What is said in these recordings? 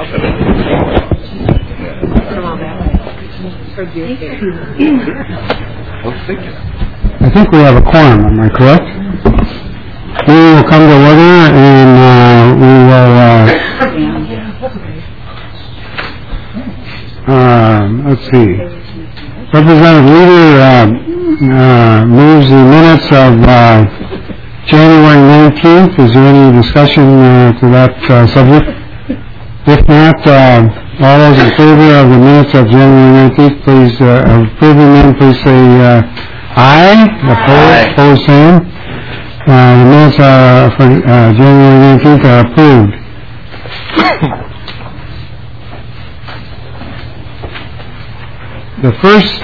I think we have a quorum, am I correct? We will come to order and we will, let's see. Representative Leader moves the minutes of January 19th. Is there any discussion to that subject? If not, all those in favor of the minutes of January 19th, please, approving them, please say aye. Opposed, same. The minutes for January 19th are approved. The first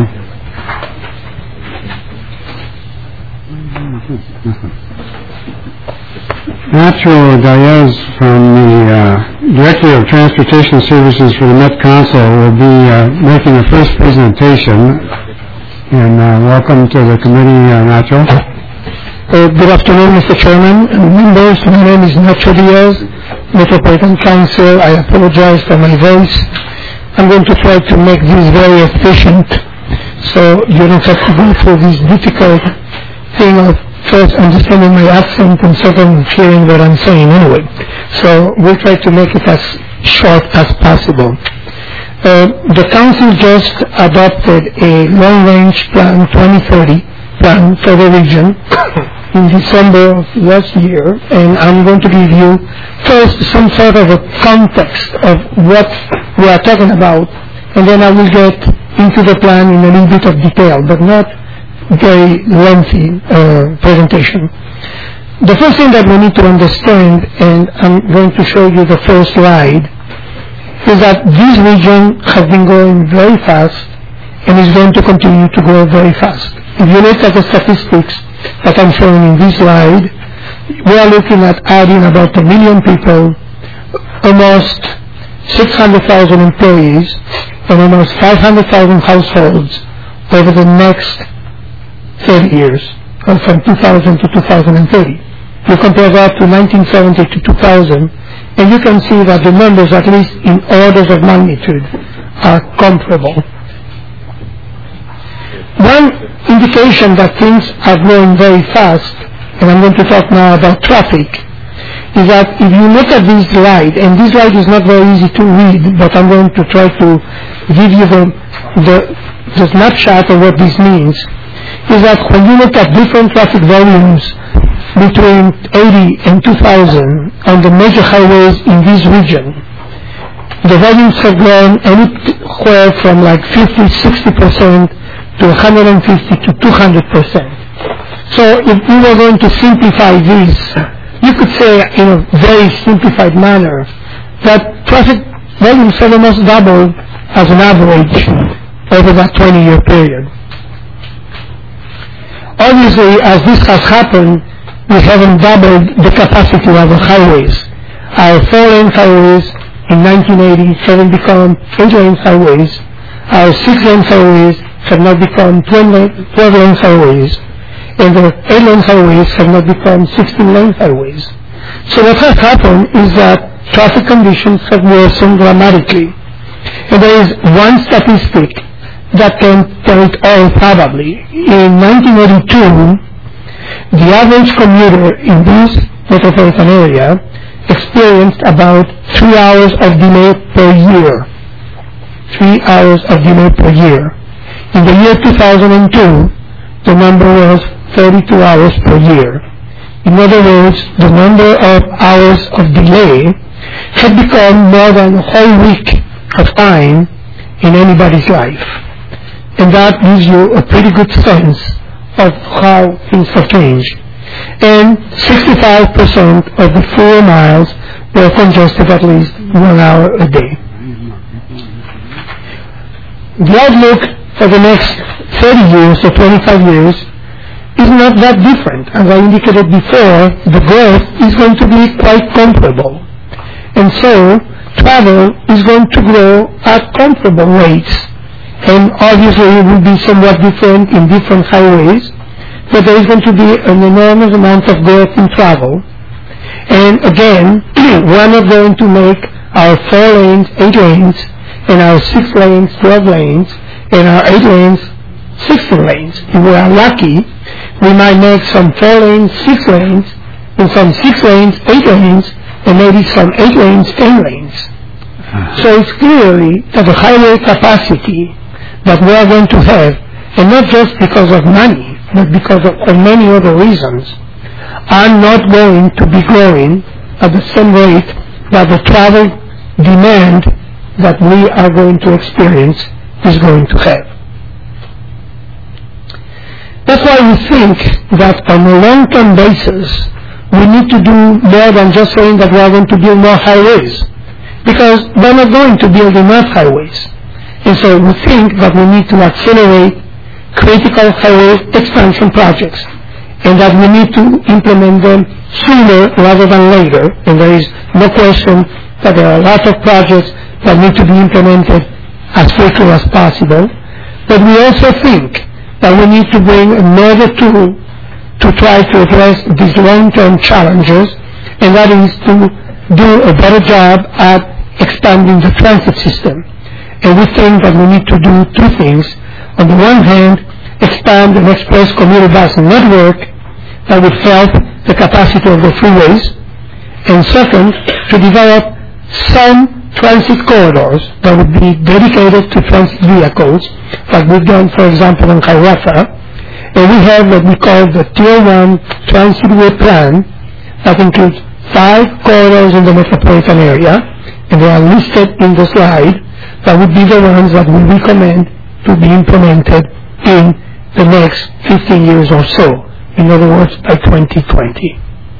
Nacho Diaz from the Director of Transportation Services for the Met Council will be making the first presentation. And welcome to the committee, Nacho. Good afternoon, Mr. Chairman and members. My name is Nacho Diaz, Metropolitan Council. I apologize for my voice. I'm going to try to make this very efficient so you don't have to go through this difficult thing of first understanding my accent and second hearing what I'm saying anyway. So we'll try to make it as short as possible. The Council just adopted a long-range plan 2030 plan for the region in December of last year, and I'm going to give you first some sort of a context of what we are talking about, and then I will get into the plan in a little bit of detail, but not very lengthy presentation. The first thing that we need to understand, and I'm going to show you the first slide, is that this region has been growing very fast and is going to continue to grow very fast. If you look at the statistics that I'm showing in this slide, we are looking at adding about 1 million people, almost 600,000 employees, and almost 500,000 households over the next 30 years, or from 2000 to 2030. You compare that to 1970 to 2000, and you can see that the numbers, at least in orders of magnitude, are comparable. One indication that things are growing very fast, and I'm going to talk now about traffic, is that if you look at this slide, and this slide is not very easy to read, but I'm going to try to give you the snapshot of what this means, is that when you look at different traffic volumes between 80 and 2000 on the major highways in this region, the volumes have grown anywhere from like 50-60% to 150 to 200%. So if we were going to simplify this, you could say in a very simplified manner that traffic volumes have almost doubled as an average over that 20-year period. Obviously, as this has happened, we haven't doubled the capacity of our highways. Our 4-lane highways in 1980 haven't become 8-lane highways. Our 6-lane highways have not become 12-lane highways. And the 8-lane highways have not become 16-lane highways. So what has happened is that traffic conditions have worsened dramatically. And there is one statistic that can tell it all probably. In 1982, the average commuter in this metropolitan area experienced about 3 hours of delay per year. 3 hours of delay per year. In the year 2002, the number was 32 hours per year. In other words, the number of hours of delay had become more than a whole week of time in anybody's life. And that gives you a pretty good sense of how things have changed. And 65% of the freeway miles were congested at least 1 hour a day. The outlook for the next 30 years or 25 years is not that different. As I indicated before, the growth is going to be quite comparable. And so, travel is going to grow at comparable rates. And obviously it will be somewhat different in different highways, but there is going to be an enormous amount of growth in travel. And again, we're not going to make our 4 lanes 8 lanes, and our 6 lanes 12 lanes, and our 8 lanes 16 lanes. If we are lucky, we might make some 4 lanes 6 lanes, and some 6 lanes 8 lanes, and maybe some 8 lanes 10 lanes. So it's clearly that the highway capacity that we are going to have, and not just because of money, but because of many other reasons, are not going to be growing at the same rate that the travel demand that we are going to experience is going to have. That's why we think that on a long-term basis, we need to do more than just saying that we are going to build more highways, because we're not going to build enough highways. And so we think that we need to accelerate critical highway expansion projects, and that we need to implement them sooner rather than later. And there is no question that there are a lot of projects that need to be implemented as quickly as possible. But we also think that we need to bring another tool to try to address these long-term challenges, and that is to do a better job at expanding the transit system. And we think that we need to do 2 things. On the one hand, expand an express commuter bus network that would help the capacity of the freeways, and second, to develop some transit corridors that would be dedicated to transit vehicles, like we've done, for example, in Hiawatha. And we have what we call the Tier 1 Transitway Plan that includes 5 corridors in the metropolitan area, and they are listed in the slide. That would be the ones that we recommend to be implemented in the next 15 years or so. In other words, by 2020.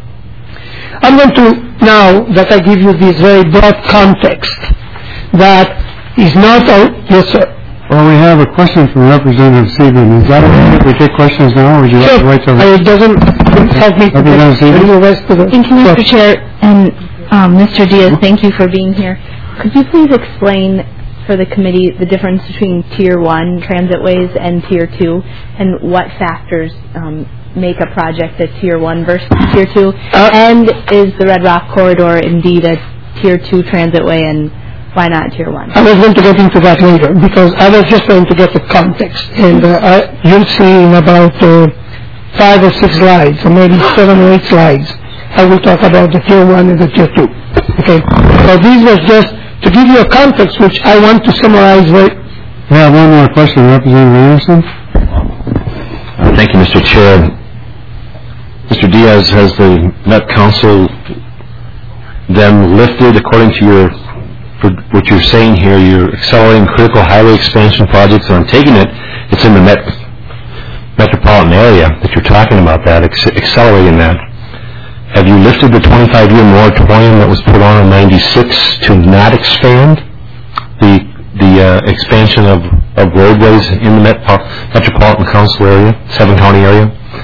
I'm going to, now that I give you this very broad context, that is not all, yes sir. Well, we have a question from Representative Seaborn. Is that okay if we take questions now, or would you like to wait till... It doesn't help me to the rest of the... Thank you, Mr. Chair, and Mr. Diaz, thank you for being here. Could you please explain for the committee the difference between Tier 1 transitways and Tier 2, and what factors make a project a Tier 1 versus Tier 2? And is the Red Rock Corridor indeed a Tier 2 transitway, and why not Tier 1? I was going to get into that later, because I was just going to get the context. And you'll see in about 5 or 6 slides, or maybe 7 or 8 slides, I will talk about the Tier 1 and the Tier 2. Okay? So this was just to give you a context, which I want to summarize very... We have one more question, Representative Anderson. Thank you, Mr. Chair. Mr. Diaz, has the Met Council then lifted, according to your, for what you're saying here, you're accelerating critical highway expansion projects, and I'm taking it, it's in the metropolitan area that you're talking about, that, accelerating that. Have you lifted the 25-year moratorium that was put on in 96 to not expand the expansion of roadways in the metropolitan council area, 7-county area?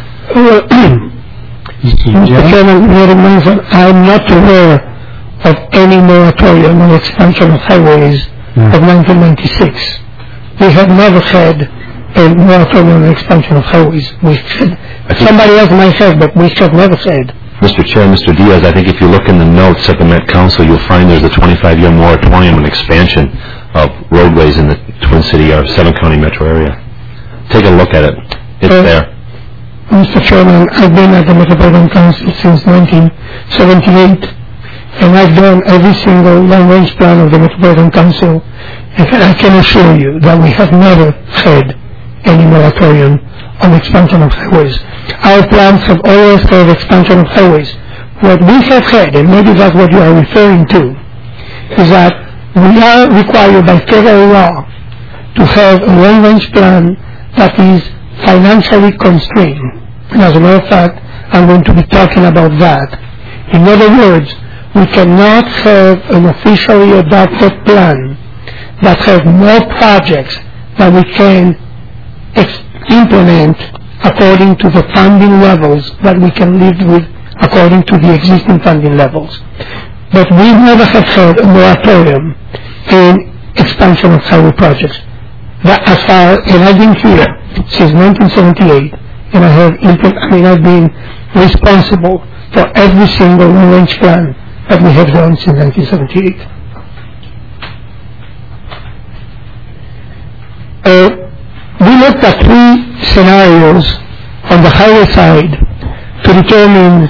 Mr. Chairman, I'm not aware of any moratorium on expansion of highways of 1996. We have never had a moratorium on expansion of highways. Somebody else might have, but we have never had. Mr. Chair, Mr. Diaz, I think if you look in the notes at the Met Council, you'll find there's a 25-year moratorium on expansion of roadways in the Twin City or 7-county metro area. Take a look at it. It's there. Mr. Chairman, I've been at the Metropolitan Council since 1978, and I've done every single long-range plan of the Metropolitan Council, and I can assure you that we have never had any moratorium on expansion of highways. Our plans have always had expansion of highways. What we have had, and maybe that's what you are referring to, is that we are required by federal law to have a long-range plan that is financially constrained. And as a matter of fact, I'm going to be talking about that. In other words, we cannot have an officially adopted plan that has more projects that we can implement according to the funding levels that we can live with according to the existing funding levels. But we never have had a moratorium in expansion of highway projects. That as far, and I've been here since 1978, and I've been responsible for every single long-range plan that we have done since 1978. at three scenarios on the highway side to determine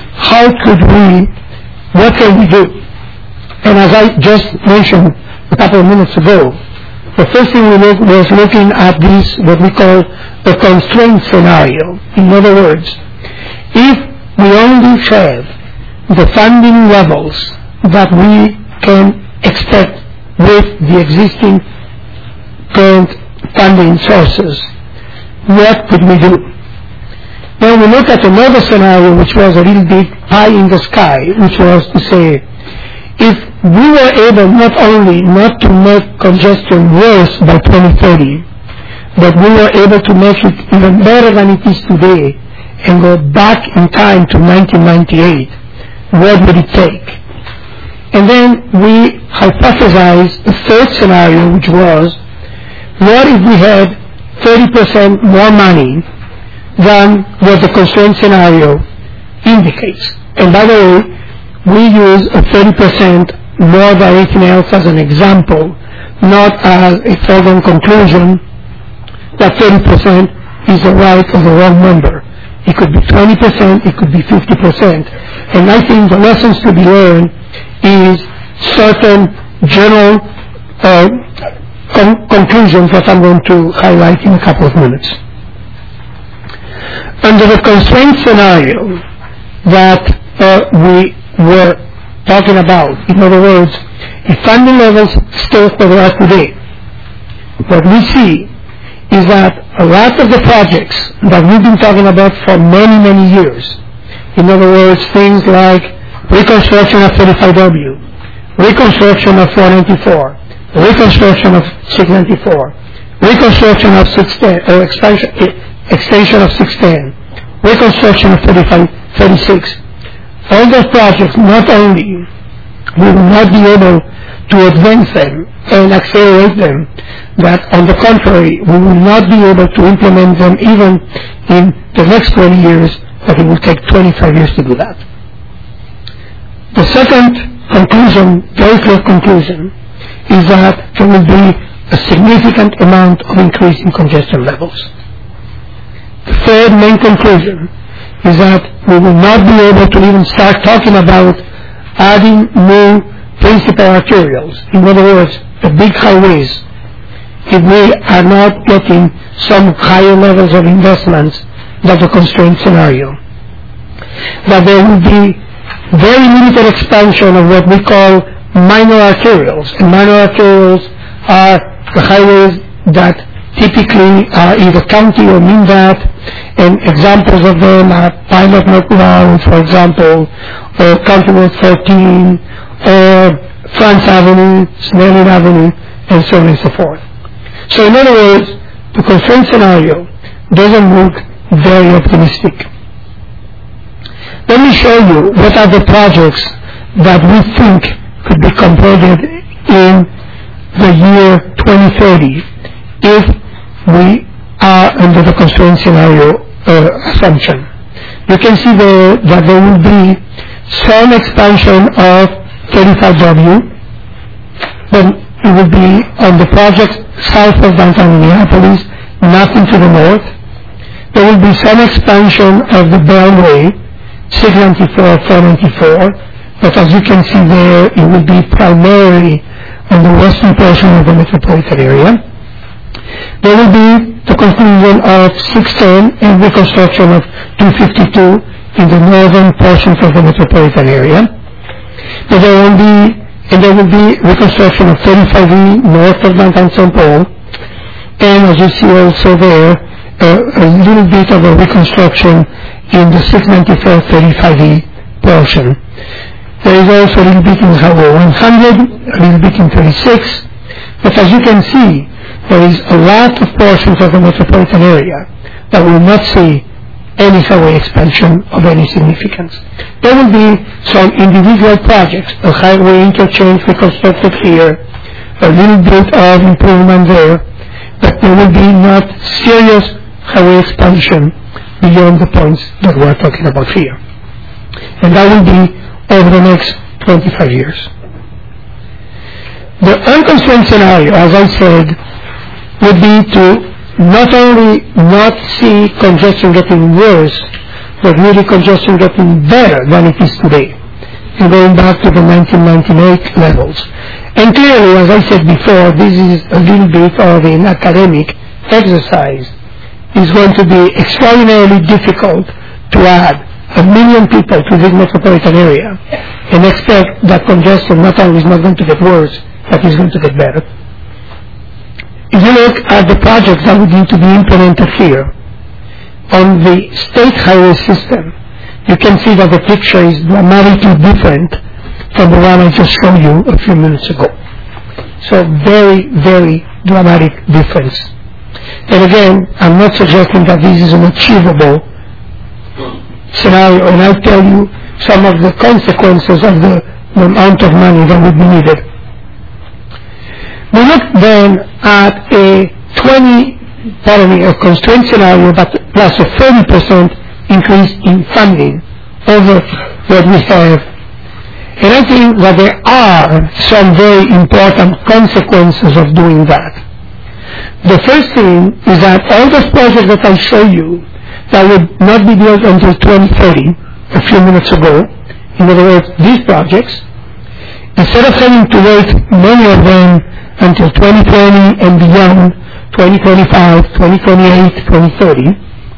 what can we do. And as I just mentioned a couple of minutes ago, the first thing we was looking at this, what we call the constraint scenario. In other words, if we only have the funding levels that we can expect with the existing current funding sources, what could we do? Then we look at another scenario which was a little bit high in the sky, which was to say, if we were able not only not to make congestion worse by 2030, but we were able to make it even better than it is today and go back in time to 1998, what would it take? And then we hypothesized a third scenario, which was, what if we had 30% more money than what the constraint scenario indicates? And by the way, we use a 30% more than anything else as an example, not as a foregone conclusion that 30% is the right or the wrong number. It could be 20%, it could be 50%. And I think the lessons to be learned is certain general conclusions that I'm going to highlight in a couple of minutes. Under the constraint scenario that we were talking about, in other words, if funding levels stay where they are today, what we see is that a lot of the projects that we've been talking about for many, many years, in other words, things like reconstruction of 35W, reconstruction of 494, reconstruction of 694, reconstruction of 610, or extension of 610, reconstruction of 36, all those projects, not only we will not be able to advance them and accelerate them, but on the contrary, we will not be able to implement them even in the next 20 years, but it will take 25 years to do that. The second conclusion, very clear conclusion, is that there will be a significant amount of increase in congestion levels. The third main conclusion is that we will not be able to even start talking about adding new principal arterials, in other words, the big highways, if we are not getting some higher levels of investments than the constraint scenario. That there will be very limited expansion of what we call minor arterials. And minor arterials are the highways that typically are either county or MnDOT, and examples of them are Pilot Neck Road, for example, or County Road 13, or France Avenue, Snelling Avenue, and so on and so forth. So in other words, the constraint scenario doesn't look very optimistic. Let me show you what are the projects that we think could be completed in the year 2030 if we are under the constraint scenario assumption. You can see there that there will be some expansion of 35W, but it will be on the project south of downtown Minneapolis, nothing to the north. There will be some expansion of the Beltway, 694, 494, but as you can see there, it will be primarily on the western portion of the metropolitan area. There will be the conclusion of 610 and reconstruction of 252 in the northern portions of the metropolitan area. But there will be reconstruction of 35E north of downtown St. Paul, and as you see also there, a little bit of a reconstruction in the 694 35E portion. There is also a little bit in Highway 100, a little bit in 36, but as you can see, there is a lot of portions of the metropolitan area that will not see any highway expansion of any significance. There will be some individual projects, a highway interchange reconstructed here, a little bit of improvement there, but there will be not serious highway expansion beyond the points that we're talking about here. And that will be over the next 25 years. The unconstrained scenario, as I said, would be to not only not see congestion getting worse, but really congestion getting better than it is today, and going back to the 1998 levels. And clearly, as I said before, this is a little bit of an academic exercise. It's going to be extraordinarily difficult to add 1 million people to this metropolitan area and expect that congestion not only is not going to get worse, but is going to get better. If you look at the projects that would need to be implemented here, on the state highway system, you can see that the picture is dramatically different from the one I just showed you a few minutes ago. So very, very dramatic difference. And again, I'm not suggesting that this is an achievable scenario, and I'll tell you some of the consequences of the amount of money that would be needed. We look then at a constraint scenario, but plus a 30% increase in funding over what we have. And I think that there are some very important consequences of doing that. The first thing is that all those projects that I show you that would not be built until 2030, a few minutes ago, in other words, these projects, instead of having to wait many of them until 2020 and beyond, 2025, 2028, 2030,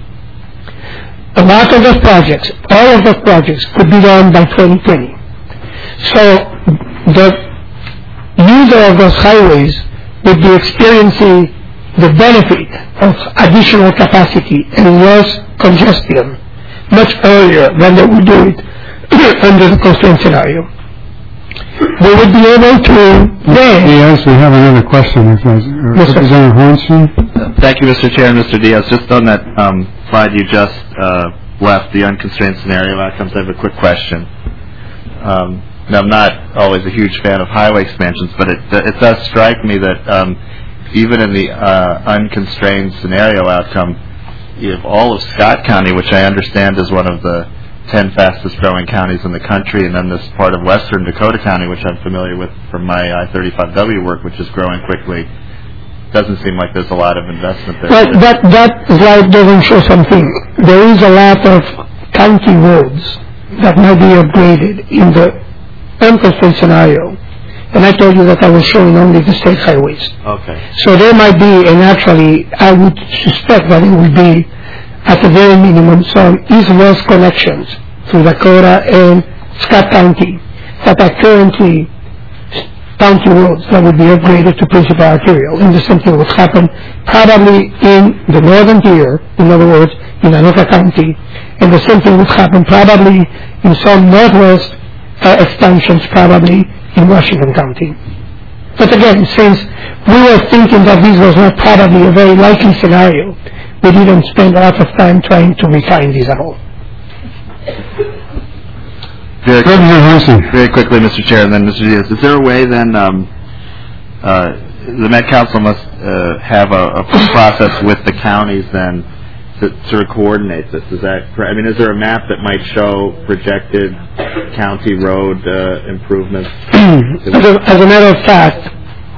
a lot of those projects, all of those projects could be done by 2020. So the user of those highways would be experiencing the benefit of additional capacity and less congestion much earlier than they would do it under the constraint scenario. They would be able to then... Yes, we have another question. Representative Hornstein. Thank you, Mr. Chair and Mr. Diaz. Just on that slide you just left, the unconstrained scenario outcomes, I have a quick question. Now, I'm not always a huge fan of highway expansions, but it does strike me that even in the unconstrained scenario outcome, you have all of Scott County, which I understand is one of the 10 fastest growing counties in the country, and then this part of western Dakota County, which I'm familiar with from my I-35W work, which is growing quickly. Doesn't seem like there's a lot of investment there. Well, that slide doesn't show something. There is a lot of county roads that might be upgraded in the unconstrained scenario. And I told you that I was showing only the state highways. Okay. So there might be, and actually I would suspect that it would be at the very minimum some east-west connections through Dakota and Scott County that are currently county roads that would be upgraded to principal arterial. And the same thing would happen probably in the northern tier, in other words, in Anoka County, and the same thing would happen probably in some northwest expansions, probably in Washington County. But again, since we were thinking that this was not probably a very likely scenario, we didn't spend a lot of time trying to refine this at all. Very quickly, Mr. Chair, and then Mr. Diaz. Is there a way then the Met Council must have a process with the counties then to sort of coordinate this? Is that correct? I mean, is there a map that might show projected county road improvements? As a matter of fact,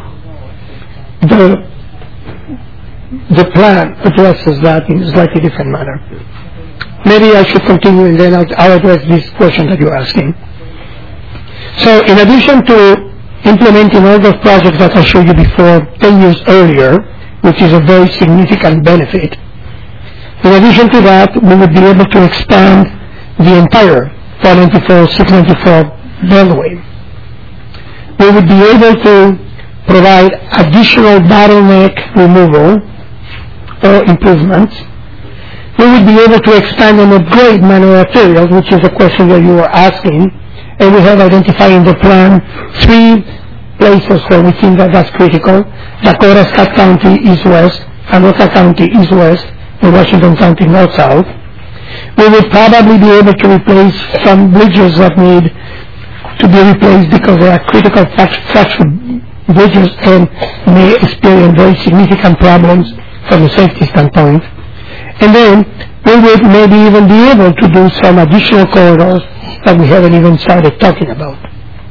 the plan addresses that in a slightly different manner. Maybe I should continue and then I'll address this question that you're asking. So in addition to implementing all those projects that I showed you before 10 years earlier, which is a very significant benefit, in addition to that, we would be able to expand the entire 494-694 beltway. We would be able to provide additional bottleneck removal or improvements. We would be able to expand and upgrade minor arterials, which is a question that you were asking, and we have identified in the plan 3 places where we think that that's critical: Dakota, Scott County, east-west, Anoka County, east-west, and Washington County, north-south. We would probably be able to replace some bridges that need to be replaced because they are critical fractured bridges and may experience very significant problems from a safety standpoint. And then we would maybe even be able to do some additional corridors that we haven't even started talking about.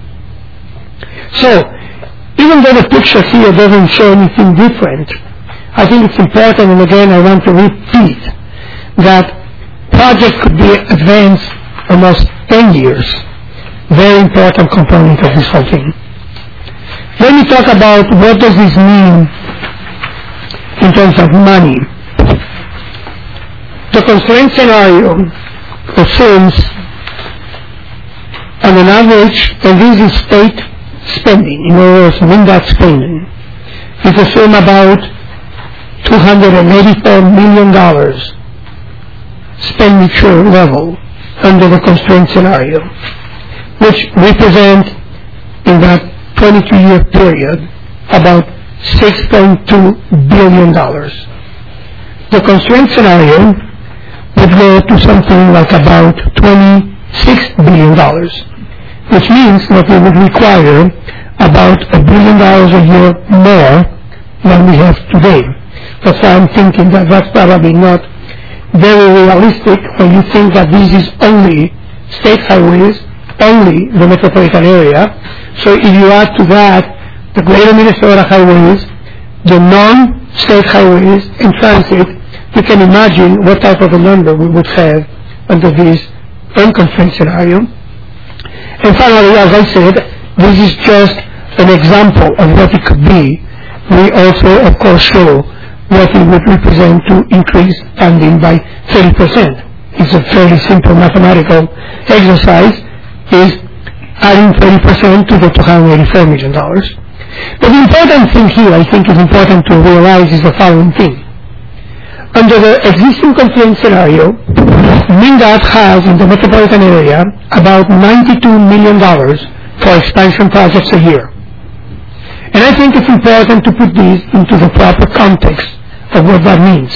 So, even though the picture here doesn't show anything different, I think it's important, and again I want to repeat, that project could be advanced almost 10 years. Very important component of this whole thing. Let me talk about what does this mean in terms of money. The constraint scenario assumes, on an average, and this is state spending, in other words, MnDOT spending, it assumes about $284 million expenditure level under the constraint scenario, which represent in that 22-year period about $6.2 billion. The constraint scenario would go to something like about $26 billion, which means that we would require about $1 billion a year more than we have today. That's why I'm thinking that that's probably not very realistic when you think that this is only state highways, only the metropolitan area. So if you add to that the greater Minnesota highways, the non-state highways and transit, you can imagine what type of a number we would have under this unconstrained scenario. And finally, as I said, this is just an example of what it could be. We also, of course, show what it would represent to increase funding by 30%. It's a fairly simple mathematical exercise, is adding 30% to the $284 million. But the important thing here, I think is important to realize, is the following thing. Under the existing constraint scenario, MnDOT has in the metropolitan area about $92 million for expansion projects a year. And I think it's important to put these into the proper context of what that means.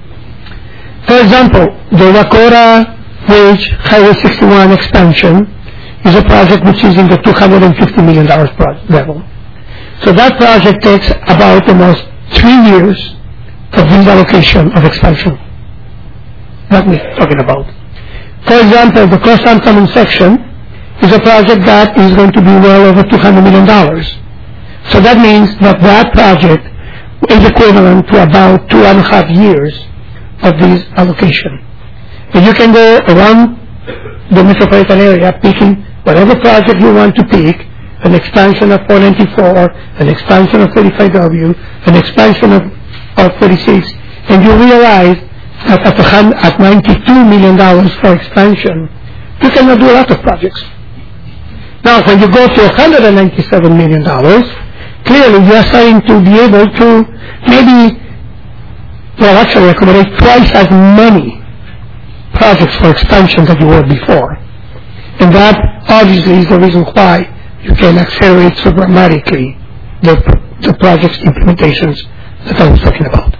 For example, the Dakota Ridge Highway 61 expansion is a project which is in the $250 million level. So that project takes about almost 3 years of this allocation of expansion that we're talking about. For example, the Cross-Anthony section is a project that is going to be well over $200 million. So that means that that project is equivalent to about 2.5 years of this allocation. And you can go around the metropolitan area picking whatever project you want to pick, an expansion of 494, an expansion of 35W, an expansion of 36, and you realize that at $92 million for expansion, you cannot do a lot of projects. Now, when you go to $197 million, clearly you are starting to be able to maybe, well, actually accommodate twice as many projects for expansion that you were before. And that obviously is the reason why you can accelerate so dramatically the project's implementations that I was talking about.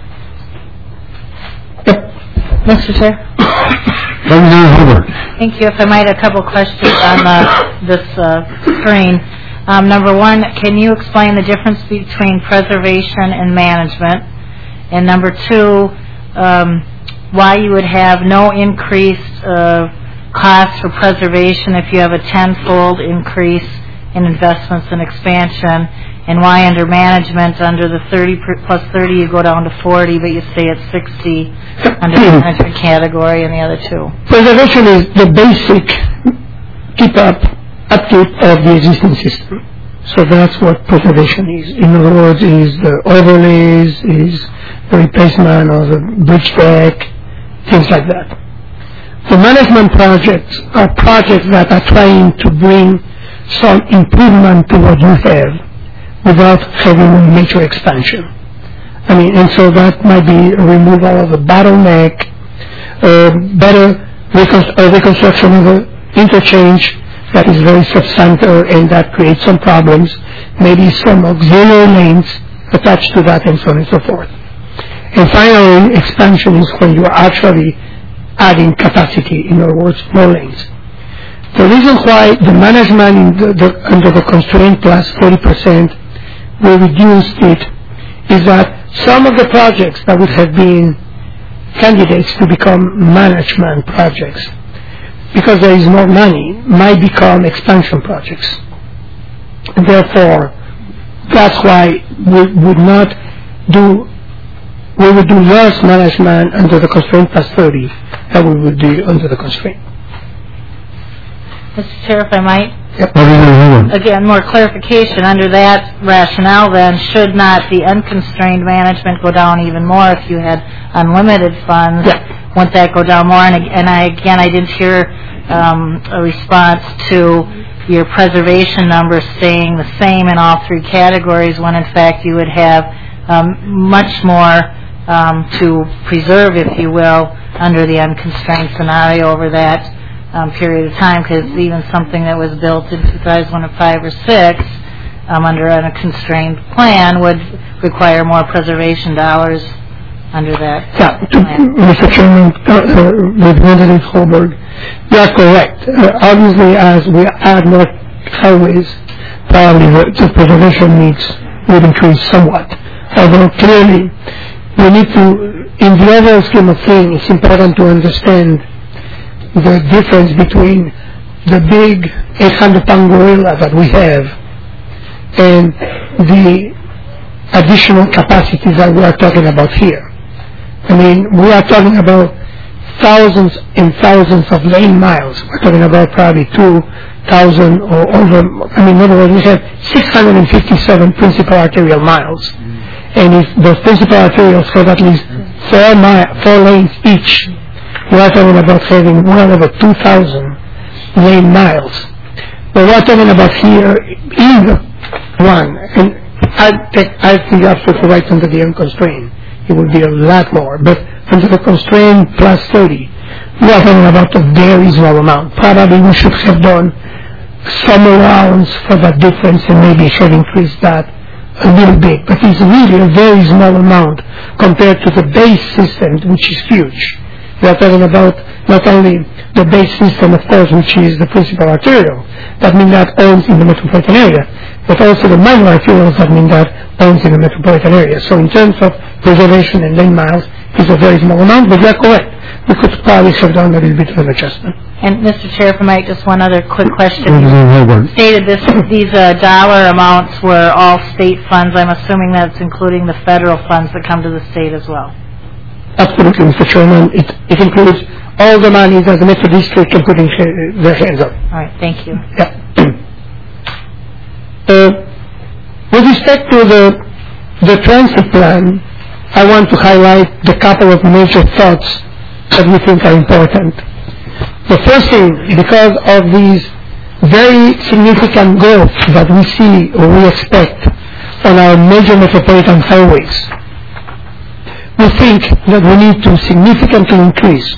Yep. Mr. Chair? Representative Hobart. Thank you. If I might, a couple questions on this screen. Number one, can you explain the difference between preservation and management? And number two, why you would have no increased cost for preservation if you have a 10-fold increase in investments and expansion, and why under management, under the 30 plus 30, you go down to 40, but you stay at 60 under the management category and the other two? Preservation is the basic upkeep of the existing system. So that's what preservation is. In other words, is the overlays, is the replacement of the bridge deck, things like that. The management projects are projects that are trying to bring some improvement to what you have without having a major expansion. I mean, and so that might be a removal of the bottleneck, better reconstruction of the interchange that is very substantial and that creates some problems, maybe some auxiliary lanes attached to that, and so on and so forth. And finally, expansion is when you are actually adding capacity, in other words, more lanes. The reason why the management under the constraint plus 40% we reduced it is that some of the projects that would have been candidates to become management projects, because there is more money, might become expansion projects. And therefore, that's why we would not do we would do less management under the constraint plus 30 than we would do under the constraint. Mr. Chair, if I might? Yep. Again, more clarification. Under that rationale, then, should not the unconstrained management go down even more if you had unlimited funds? Yeah. Wouldn't that go down more? And I didn't hear a response to your preservation numbers staying the same in all three categories when, in fact, you would have much more to preserve, if you will, under the unconstrained scenario over that period of time, because even something that was built in 2005 or 6 under a constrained plan would require more preservation dollars under that plan. Mr. Chairman, Representative Holberg, you are correct. Obviously, as we add more highways, probably the preservation needs would increase somewhat. Although clearly, we need to, in the overall scheme of things, it's important to understand the difference between the big 800-pound gorilla that we have and the additional capacities that we are talking about here. I mean, we are talking about thousands and thousands of lane miles. We're talking about probably 2,000 or over. I mean, in other words, we have 657 principal arterial miles. And if those principal arterials have at least 4 lanes each, we are talking about having well over 2,000 lane miles. But we are talking about here either one, and I think you're absolutely right under the unconstrained. It would be a lot more. But under the constraint plus 30, we are talking about a very small amount. Probably we should have done some rounds for that difference and maybe should increase that a little bit. But it's really a very small amount compared to the base system, which is huge. We are talking about not only the base system, of course, which is the principal arterial, that Mindat owns in the metropolitan area, but also the minor arterials that Mindat owns in the metropolitan area. So in terms of preservation and lane miles, it's a very small amount, but you are correct. We could probably have done a little bit of an adjustment. And Mr. Chair, if I might, just one other quick question. You stated these dollar amounts were all state funds. I'm assuming that's including the federal funds that come to the state as well. Absolutely, Mr. Chairman. It includes all the money that the Metro District can put in their hands on. All right, thank you. Yeah. With respect to the transit plan, I want to highlight the couple of major thoughts that we think are important. The first thing, because of these very significant growth that we see or we expect on our major metropolitan highways, we think that we need to significantly increase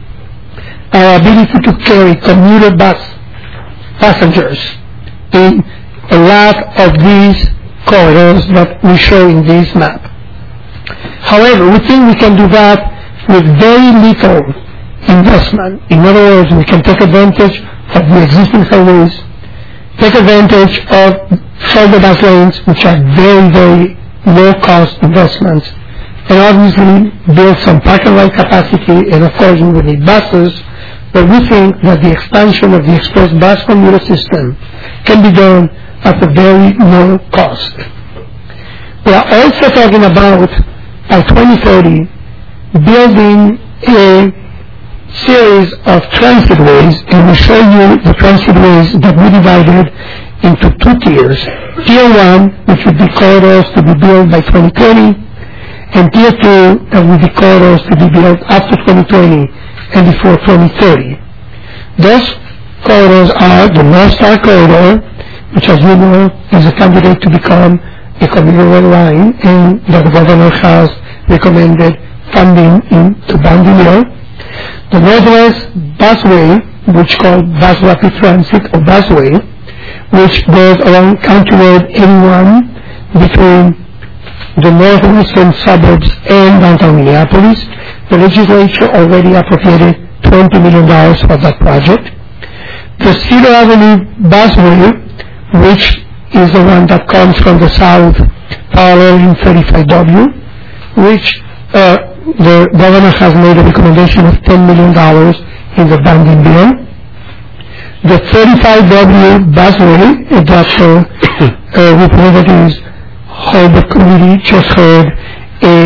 our ability to carry commuter bus passengers in a lot of these corridors that we show in this map. However, we think we can do that with very little investment. In other words, we can take advantage of the existing highways, take advantage of shoulder bus lanes, which are very, very low-cost investments, and obviously build some parking lot capacity, and of course we will need buses, but we think that the expansion of the express bus commuter system can be done at a very low cost. We are also talking about, by 2030, building a series of transitways, and we'll show you the transitways that we divided into 2 tiers. Tier 1, which would be corridors to be built by 2020, and Tier 2, that would be corridors to be built after 2020 and before 2030. Those corridors are the North Star Corridor, which, as you know, is a candidate to become a commuter rail line, and that the governor has recommended funding to Bandy Mill. The Northwest Busway, which is called Bus Rapid Transit or Busway, which goes along County Road 81 between the northwestern suburbs and downtown Minneapolis. The legislature already appropriated $20 million for that project. The Cedar Avenue Busway, which is the one that comes from the south, paralleling 35W, which the governor has made a recommendation of $10 million in the banding bill. The 35W busway that Representatives Holberg Committee just heard a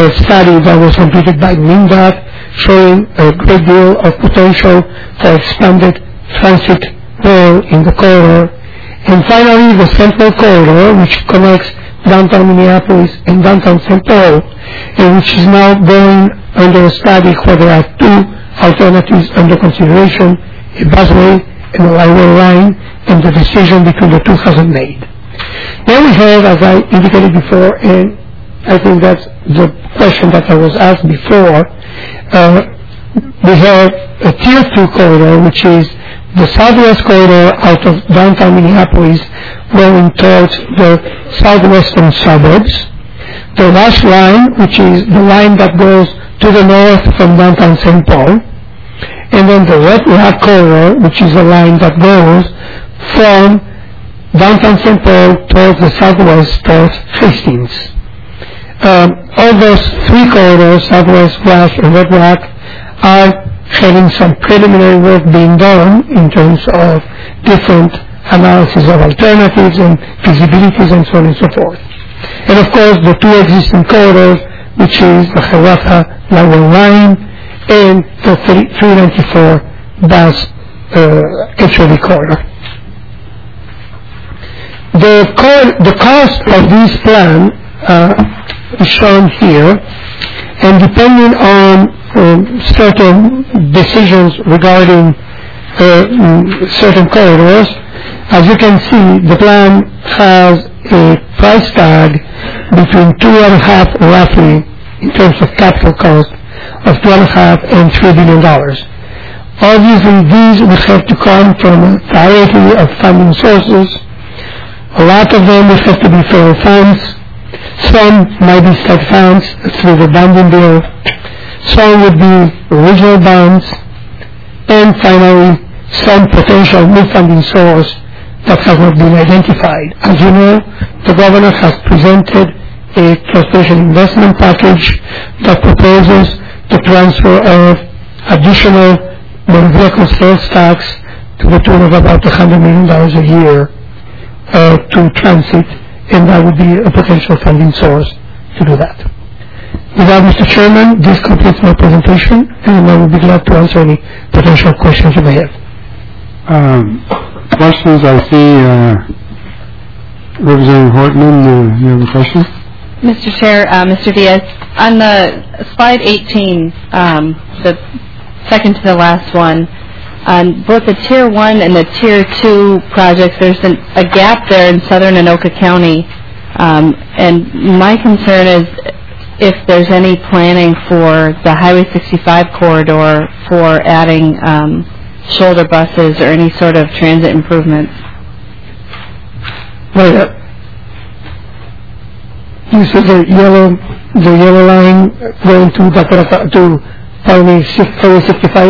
study that was completed by MnDOT showing a great deal of potential for expanded transit role in the corridor. And finally, the Central Corridor, which connects downtown Minneapolis and downtown St. Paul, and which is now going under a study where there are two alternatives under consideration, a busway and a railway line, and the decision between the two hasn't made. Then we have, as I indicated before, and I think that's the question that I was asked before, we have a Tier 2 corridor, which is the southwest corridor out of downtown Minneapolis going towards the southwestern suburbs. The last line, which is the line that goes to the north from downtown St. Paul. And then the Red Rock corridor, which is a line that goes from downtown St. Paul towards the southwest towards Hastings. All those three corridors, Southwest, Rush, and Red Rock, are having some preliminary work being done in terms of different analysis of alternatives and feasibilities and so on and so forth. And of course, the two existing corridors, which is the Hiawatha Railway Line and the 394 bus HOV corridor. The cost of this plan is shown here, and depending on certain decisions regarding certain corridors, as you can see, the plan has a price tag between $2.5 roughly in terms of capital cost of $2.5 and $3 billion. Obviously, these would have to come from a variety of funding sources. A lot of them would have to be federal funds. Some might be state funds through the bonding bill. Some would be regional bonds. And finally, some potential new funding source that has not been identified. As you know, the governor has presented a transportation investment package that proposes the transfer of additional motor vehicle sales tax to the tune of about $100 million a year to transit, and that would be a potential funding source to do that. With that, Mr. Chairman, this completes my presentation, and I would be glad to answer any potential questions you may have. Questions? I see Representative Hortman, you have a question? Mr. Chair, Mr. Diaz, on the slide 18, the second to the last one, on both the Tier 1 and the Tier 2 projects, there's a gap there in southern Anoka County, and my concern is if there's any planning for the Highway 65 corridor for adding shoulder buses or any sort of transit improvements. Right. You see the yellow line going to Highway 65?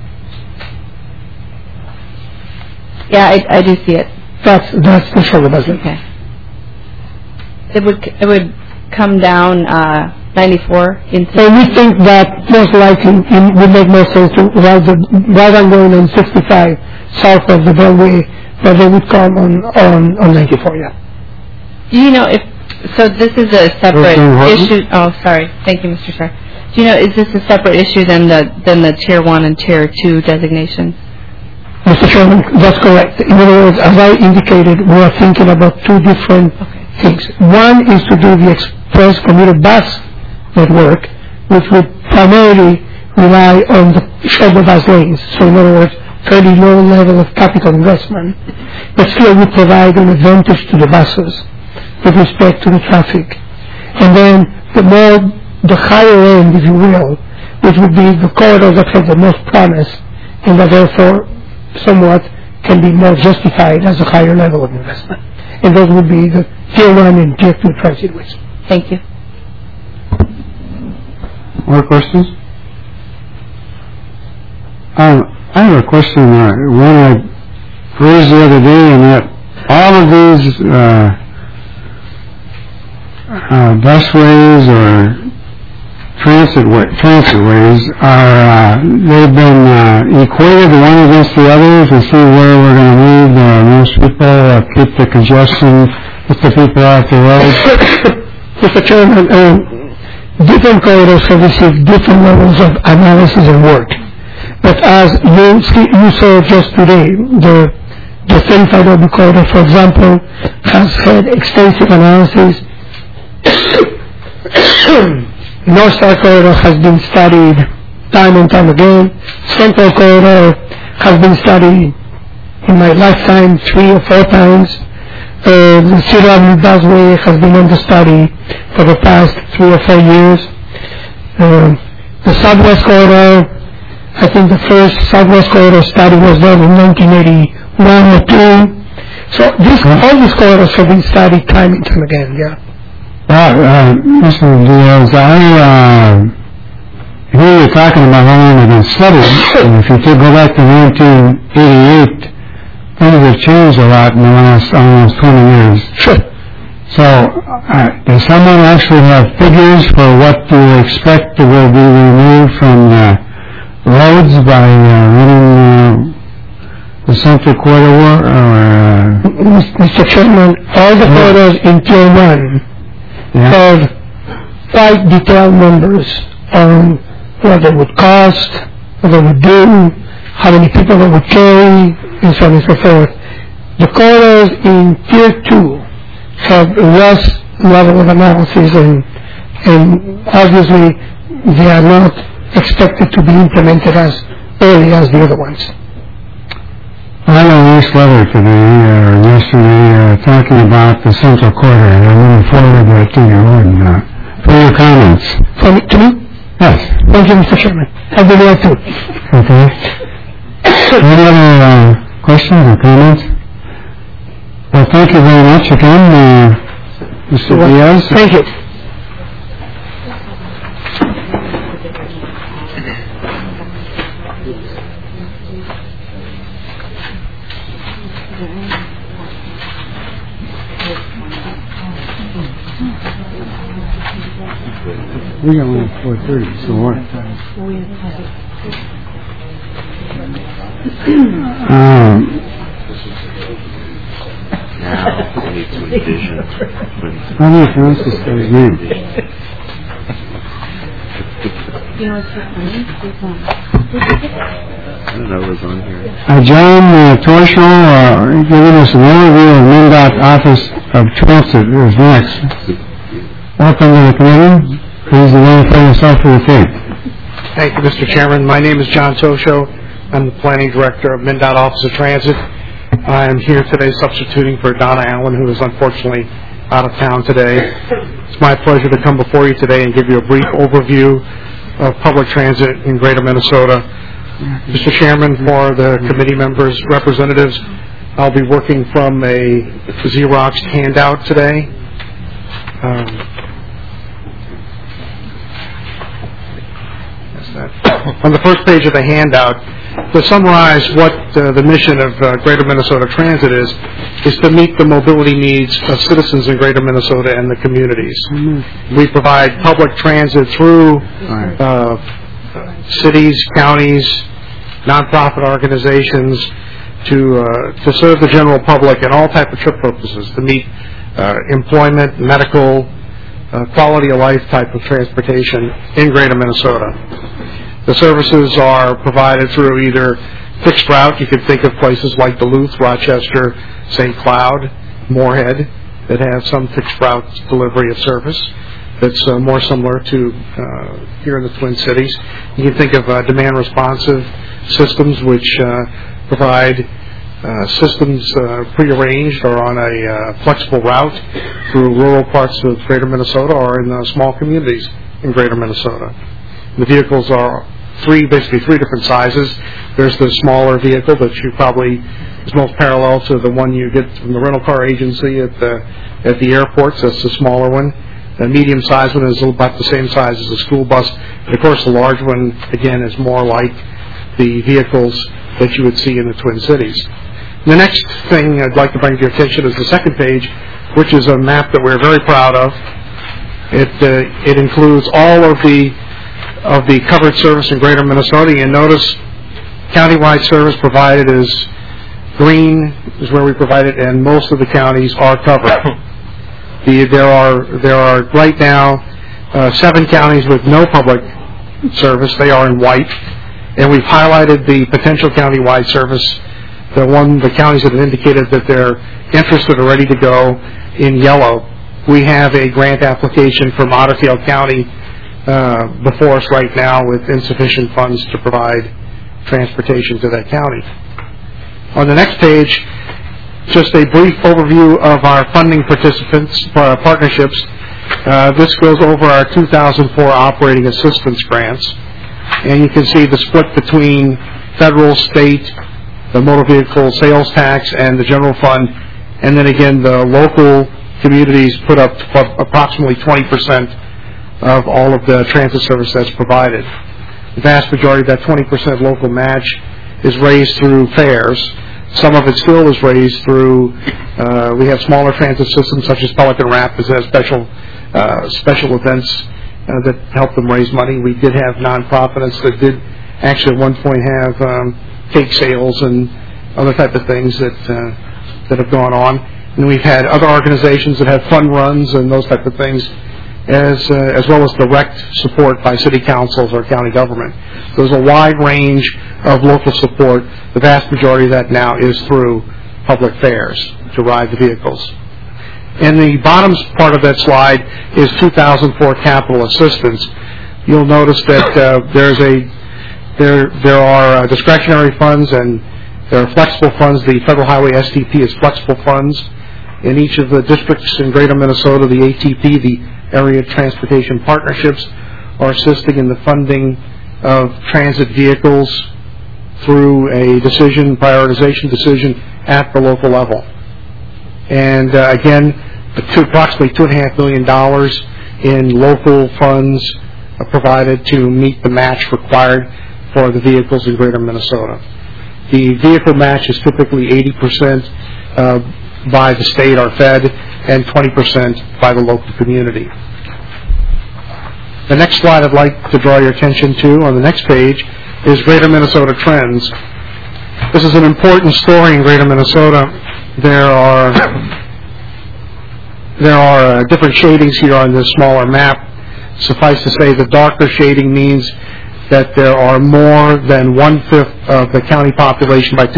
Yeah, I do see it. That's the shoulder bus. Okay. It would come down 94 into. So we think that most likely it would make more sense to rather than going on 65 south of the Beltway, that they would come on 94. Yeah. Do you know if so? This is a separate issue. Oh, sorry. Thank you, Mr. Chair. Do you know, is this a separate issue than the Tier 1 and Tier 2 designations? Mr. Chairman, that's correct. In other words, as I indicated, we are thinking about two different things. One is to do the express commuter bus network, which would primarily rely on the shoulder bus lanes. So in other words, fairly low level of capital investment, but still would provide an advantage to the buses with respect to the traffic. And then the higher end, if you will, which would be the corridors that have the most promise and that therefore somewhat can be more justified as a higher level of investment. And those would be the Tier 1 and Tier 2 transitways. Thank you. More questions? I have a question. One I raised the other day, and that all of these busways or transitways are they've been equated one against the other to see where we're going to move the most people, keep the congestion, get the people off the road. Mr. Chairman, different corridors have received different levels of analysis and work. But as you saw just today, the 35W corridor, for example, has had extensive analysis. North Star corridor has been studied time and time again. Central corridor has been studied in my lifetime 3 or 4 times. The Cedar Avenue Busway has been under study for the past 3 or 4 years. The Southwest corridor, I think the first Southwest corridor study was done in 1981 or 2. So all these corridors have been studied time and time again, yeah. Mr. Diaz, I hear you talking about how long they've been studied. And if you go back to 1988, things have changed a lot in the last almost 20 years. Sure. So, does someone actually have figures for what you expect will be removed from the roads by running the Central Corridor? Mr. Chairman, all the corridors in Tier 1 have quite detailed numbers on what they would cost, what they would do, how many people they would carry, and so on and so forth. The corridors in Tier 2 have less level of analysis, and obviously they are not expected to be implemented as early as the other ones. I got a nice letter today, yesterday, talking about the Central Corridor, and I'm looking forward to you for your comments. To me? Yes. Thank you, Mr. Chairman. I'll be there too. Okay. Any other questions or comments? Well, thank you very much again, Mr. Diaz. Thank you. We got one at 4:30, so what? Now we need to envision. How do you pronounce this guy's name? I don't know what's on here. John Torshaw, giving us an overview of MnDOT Office of Transit is next. Welcome to the committee. Please identify yourself for the tape. Thank you, Mr. Chairman. My name is John Tosho. I'm the Planning Director of MnDOT Office of Transit. I am here today substituting for Donna Allen, who is unfortunately out of town today. It's my pleasure to come before you today and give you a brief overview of public transit in Greater Minnesota. Mr. Chairman, for the committee members, representatives, I'll be working from a Xerox handout today. On the first page of the handout, to summarize what the mission of Greater Minnesota Transit is to meet the mobility needs of citizens in Greater Minnesota and the communities. We provide public transit through cities, counties, nonprofit organizations to serve the general public and all type of trip purposes, to meet employment, medical, quality of life type of transportation in Greater Minnesota. The services are provided through either fixed route. You can think of places like Duluth, Rochester, St. Cloud, Moorhead that have some fixed route delivery of service that's more similar to here in the Twin Cities. You can think of demand responsive systems which provide systems prearranged or on a flexible route through rural parts of Greater Minnesota or in small communities in Greater Minnesota. The vehicles are basically three different sizes. There's the smaller vehicle that you probably is most parallel to the one you get from the rental car agency at the airports. That's the smaller one. The medium-sized one is about the same size as a school bus. And of course, the large one, again, is more like the vehicles that you would see in the Twin Cities. The next thing I'd like to bring to your attention is the second page, which is a map that we're very proud of. It includes all of the covered service in Greater Minnesota. And notice countywide service provided is green is where we provide it, and most of the counties are covered. There are right now 7 counties with no public service. They are in white. And we've highlighted the potential county-wide service, the counties that have indicated that they're interested or ready to go, in yellow. We have a grant application from Ottertail County before us right now with insufficient funds to provide transportation to that county. On the next page, just a brief overview of our funding partnerships. This goes over our 2004 operating assistance grants. And you can see the split between federal, state, the motor vehicle sales tax, and the general fund. And then again, the local communities put up approximately 20% of all of the transit service that's provided. The vast majority of that 20% local match is raised through fares. Some of it still is raised through, we have smaller transit systems such as Pelican Rapids that have special events that help them raise money. We did have nonprofits that did actually at one point have cake sales and other type of things that have gone on. And we've had other organizations that have fund runs and those type of things, as well as direct support by city councils or county government. There's a wide range of local support. The vast majority of that now is through public fares to ride the vehicles. In the bottom part of that slide is 2004 capital assistance. You'll notice that there are discretionary funds and there are flexible funds. The Federal Highway STP is flexible funds. In each of the districts in Greater Minnesota, the ATP, the Area Transportation Partnerships, are assisting in the funding of transit vehicles through a prioritization decision at the local level. And again, approximately $2.5 million in local funds provided to meet the match required for the vehicles in Greater Minnesota. The vehicle match is typically 80% by the state or Fed and 20% by the local community. The next slide I'd like to draw your attention to on the next page is Greater Minnesota Trends. This is an important story in Greater Minnesota. There are different shadings here on this smaller map. Suffice to say, the darker shading means that there are more than 1/5 of the county population by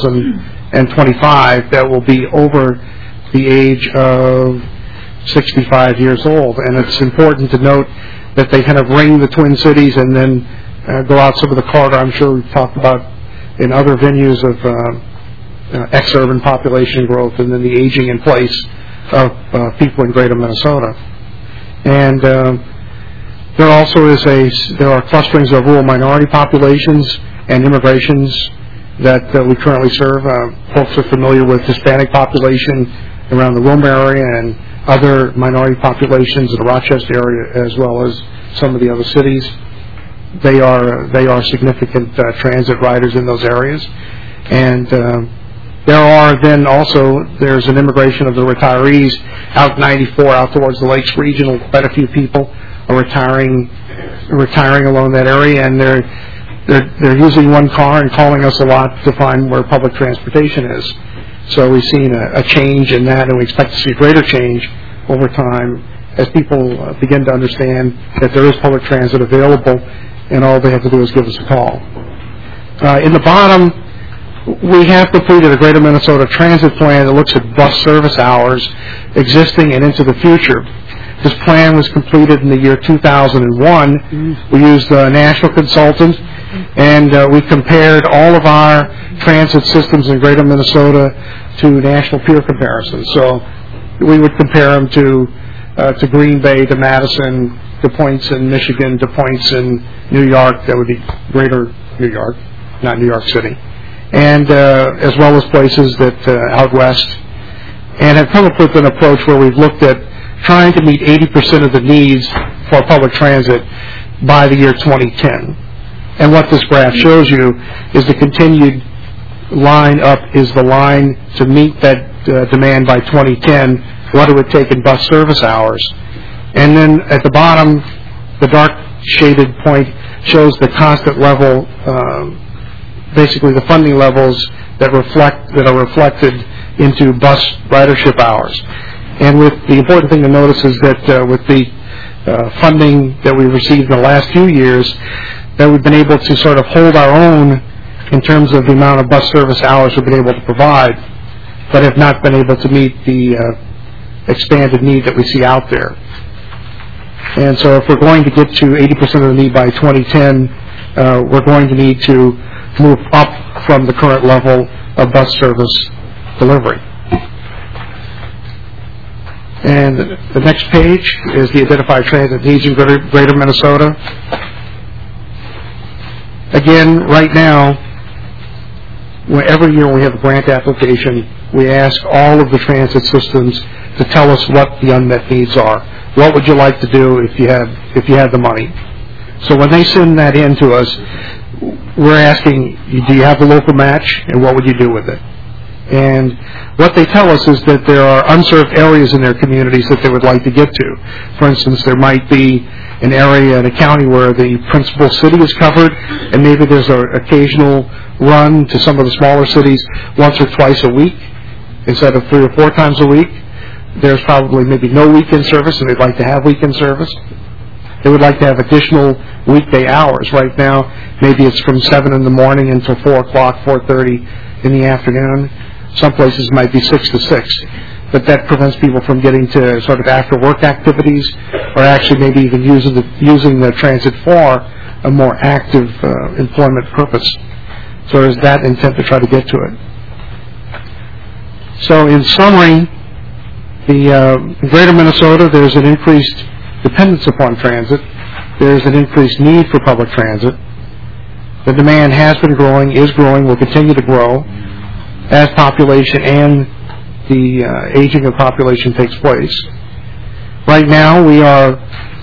2025 that will be over the age of 65 years old. And it's important to note that they kind of ring the Twin Cities and then go out some of the corridor. I'm sure we've talked about in other venues of ex-urban population growth and then the aging in place of people in Greater Minnesota. And there also there are clusterings of rural minority populations and immigrations that we currently serve. Folks are familiar with Hispanic population around the Rome area and other minority populations in the Rochester area, as well as some of the other cities. They are significant transit riders in those areas, and there's an immigration of the retirees out 94 out towards the Lakes Regional. Quite a few people are retiring along that area, and they're using one car and calling us a lot to find where public transportation is. So we've seen a change in that, and we expect to see greater change over time as people begin to understand that there is public transit available, and all they have to do is give us a call. In the bottom, we have completed a Greater Minnesota Transit Plan that looks at bus service hours existing and into the future. This plan was completed in the year 2001. We used a national consultant, and we compared all of our transit systems in Greater Minnesota to national peer comparisons. So we would compare them to Green Bay, to Madison, to points in Michigan, to points in New York. That would be Greater New York, not New York City, and as well as places that out west, and have come up with an approach where we've looked at trying to meet 80% of the needs for public transit by the year 2010. And what this graph shows you is the continued line up is the line to meet that demand by 2010, what it would take in bus service hours. And then at the bottom, the dark shaded point shows the constant level, basically the funding levels that are reflected into bus ridership hours. And with the important thing to notice is that with the funding that we received in the last few years, that we've been able to sort of hold our own in terms of the amount of bus service hours we've been able to provide, but have not been able to meet the expanded need that we see out there. And so if we're going to get to 80% of the need by 2010, we're going to need to move up from the current level of bus service delivery. And the next page is the identified transit needs in Greater Minnesota. Again, right now, every year when we have a grant application, we ask all of the transit systems to tell us what the unmet needs are. What would you like to do if you had the money? So when they send that in to us, we're asking, do you have the local match, and what would you do with it? And what they tell us is that there are unserved areas in their communities that they would like to get to. For instance, there might be an area in a county where the principal city is covered, and maybe there's an occasional run to some of the smaller cities once or twice a week instead of 3 or 4 times a week. There's probably maybe no weekend service, and they'd like to have weekend service. They would like to have additional weekday hours. Right now, maybe it's from 7 in the morning until 4 o'clock, 4:30 in the afternoon. Some places might be 6 to 6. But that prevents people from getting to sort of after-work activities, or actually maybe even using the transit for a more active employment purpose. So there's that intent to try to get to it. So in summary, in Greater Minnesota, there's an increased dependence upon transit. There's an increased need for public transit. The demand has been growing, is growing, will continue to grow as population and the aging of population takes place. Right now, we are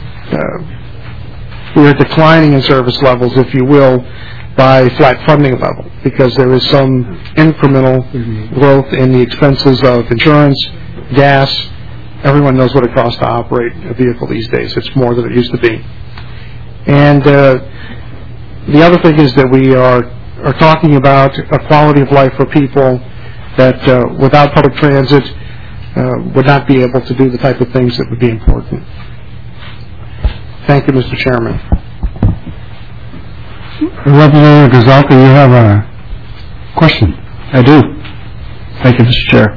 declining in service levels, if you will, by flat funding level, because there is some incremental growth in the expenses of insurance, gas. Everyone knows what it costs to operate a vehicle these days. It's more than it used to be. And the other thing is that we are talking about a quality of life for people that without public transit would not be able to do the type of things that would be important. Thank you, Mr. Chairman. Representative Gazelka, you have a question. I do. Thank you, Mr. Chair.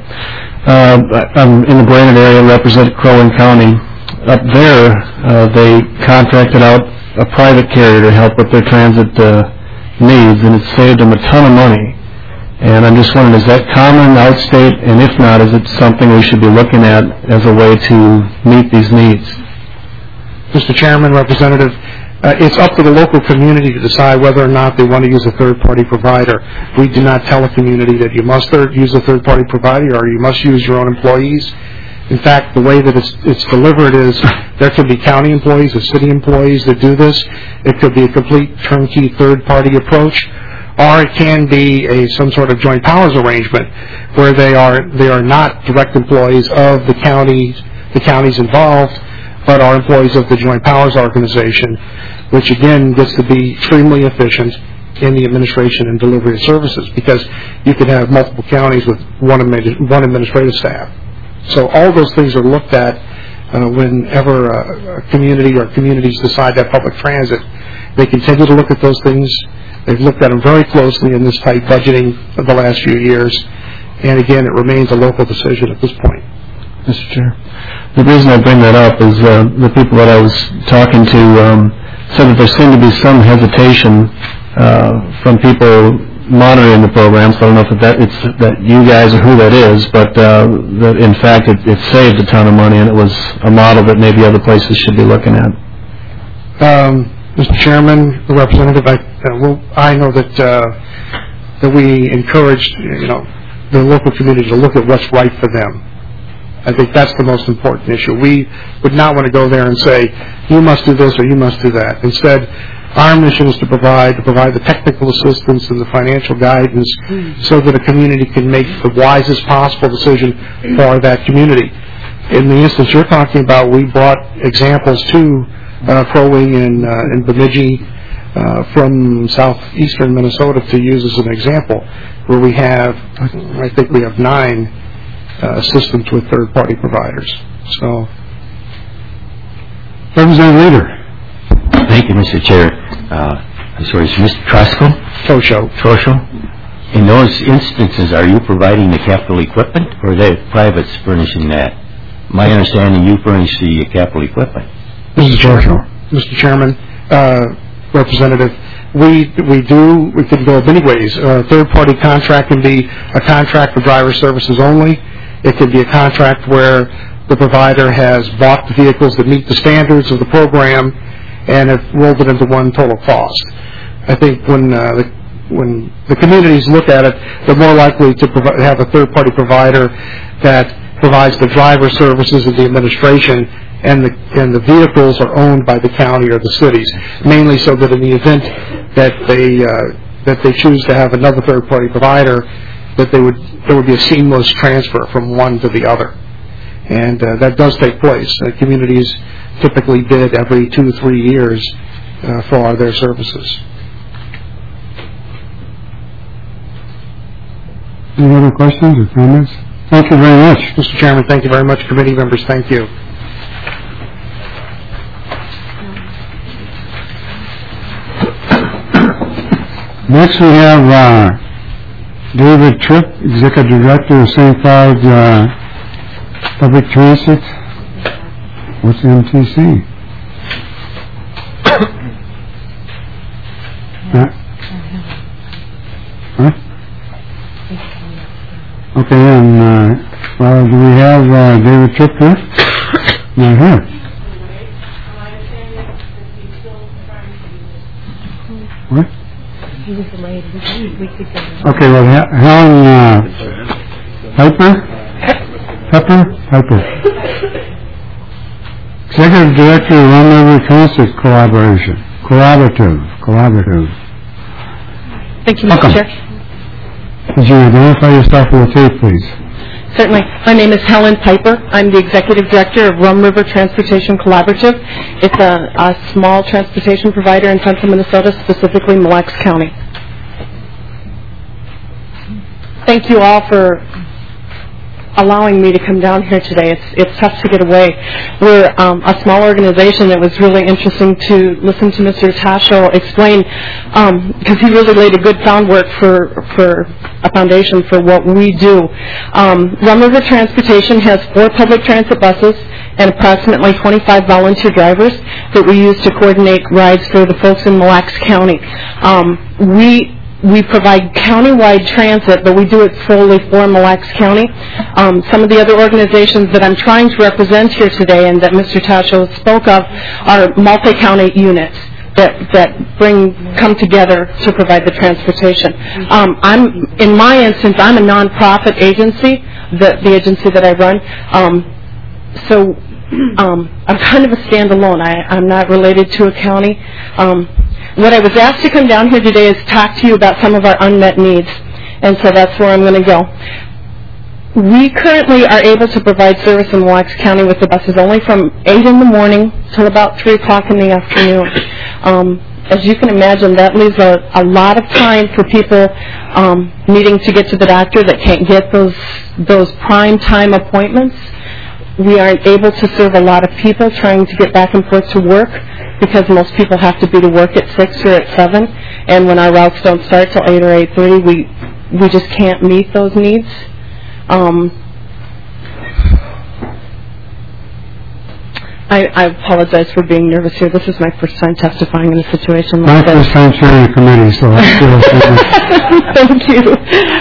I'm in the Brainerd area, represent Crow County. Up there, they contracted out a private carrier to help with their transit needs, and it saved them a ton of money. And I'm just wondering, is that common outstate? And if not, is it something we should be looking at as a way to meet these needs? Mr. Chairman, Representative, it's up to the local community to decide whether or not they want to use a third-party provider. We do not tell a community that you must use a third-party provider or you must use your own employees. In fact, the way that it's delivered is there could be county employees or city employees that do this. It could be a complete turnkey third-party approach, or it can be some sort of joint powers arrangement where they are not direct employees of the counties involved, but are employees of the Joint Powers Organization, which again gets to be extremely efficient in the administration and delivery of services, because you could have multiple counties with one administrative staff. So all those things are looked at whenever a community or communities decide that public transit. They continue to look at those things. They've looked at them very closely in this tight budgeting of the last few years. And again, it remains a local decision at this point. Mr. Chair, the reason I bring that up is the people that I was talking to said that there seemed to be some hesitation from people monitoring the programs. So I don't know if it's that you guys or who that is, but that in fact it saved a ton of money, and it was a model that maybe other places should be looking at. Mr. Chairman, the Representative, I know that we encourage the local community to look at what's right for them. I think that's the most important issue. We would not want to go there and say, you must do this or you must do that. Instead, our mission is to provide the technical assistance and the financial guidance so that a community can make the wisest possible decision for that community. In the instance you're talking about, we brought examples to Crow Wing and Bemidji from southeastern Minnesota to use as an example, where we have 9 systems with third-party providers. So Representative Leader. Thank you, Mr. Chair. I'm sorry, is Mr. Trosco? Trosho. In those instances, are you providing the capital equipment, or are they privates furnishing that? My understanding, you furnish the capital equipment. Mr. Chairman, Representative, we can go many ways. A third-party contract can be a contract for driver services only. It could be a contract where the provider has bought the vehicles that meet the standards of the program and have rolled it into one total cost. I think when the communities look at it, they're more likely to have a third-party provider that provides the driver services and the administration, and the vehicles are owned by the county or the cities, mainly so that in the event that they choose to have another third-party provider, that there would be a seamless transfer from one to the other. And that does take place. Communities typically bid every 2 to 3 years for their services. Any other questions or comments? Thank you very much. Mr. Chairman, thank you very much. Committee members, thank you. Next we have David Tripp, Executive Director of St. Cloud Public Transit. What's MTC? Huh? Okay, and do we have David Tripp here? Not here. What? Okay, well, Helen Piper, Executive Director of Rum River Transit Collaborative. Thank you, Welcome. Mr. Chair. Could you identify yourself for the tape, please? Certainly. My name is Helen Piper. I'm the Executive Director of Rum River Transportation Collaborative. It's a small transportation provider in central Minnesota, specifically Mille Lacs County. Thank you all for allowing me to come down here today. It's tough to get away. We're a small organization. It was really interesting to listen to Mr. Tasho explain, because he really laid a good groundwork for a foundation for what we do. Rum River Transportation has 4 public transit buses and approximately 25 volunteer drivers that we use to coordinate rides for the folks in Mille Lacs County. We provide countywide transit, but we do it solely for Mille Lacs County. Some of the other organizations that I'm trying to represent here today and that Mr. Tasho spoke of are multi-county units that come together to provide the transportation. In my instance, I'm a nonprofit agency, the agency that I run. So I'm kind of a standalone. I'm not related to a county. What I was asked to come down here today is talk to you about some of our unmet needs, and so that's where I'm going to go. We currently are able to provide service in Mille Lacs County with the buses only from 8 in the morning till about 3 o'clock in the afternoon. As you can imagine, that leaves a lot of time for people needing to get to the doctor that can't get those prime time appointments. We aren't able to serve a lot of people trying to get back and forth to work because most people have to be to work at 6 or at 7, and when our routes don't start till 8 or 8:30, we just can't meet those needs. I apologize for being nervous here. This is my first time testifying in a situation like this. My first time chairing a committee, so I feel Thank you.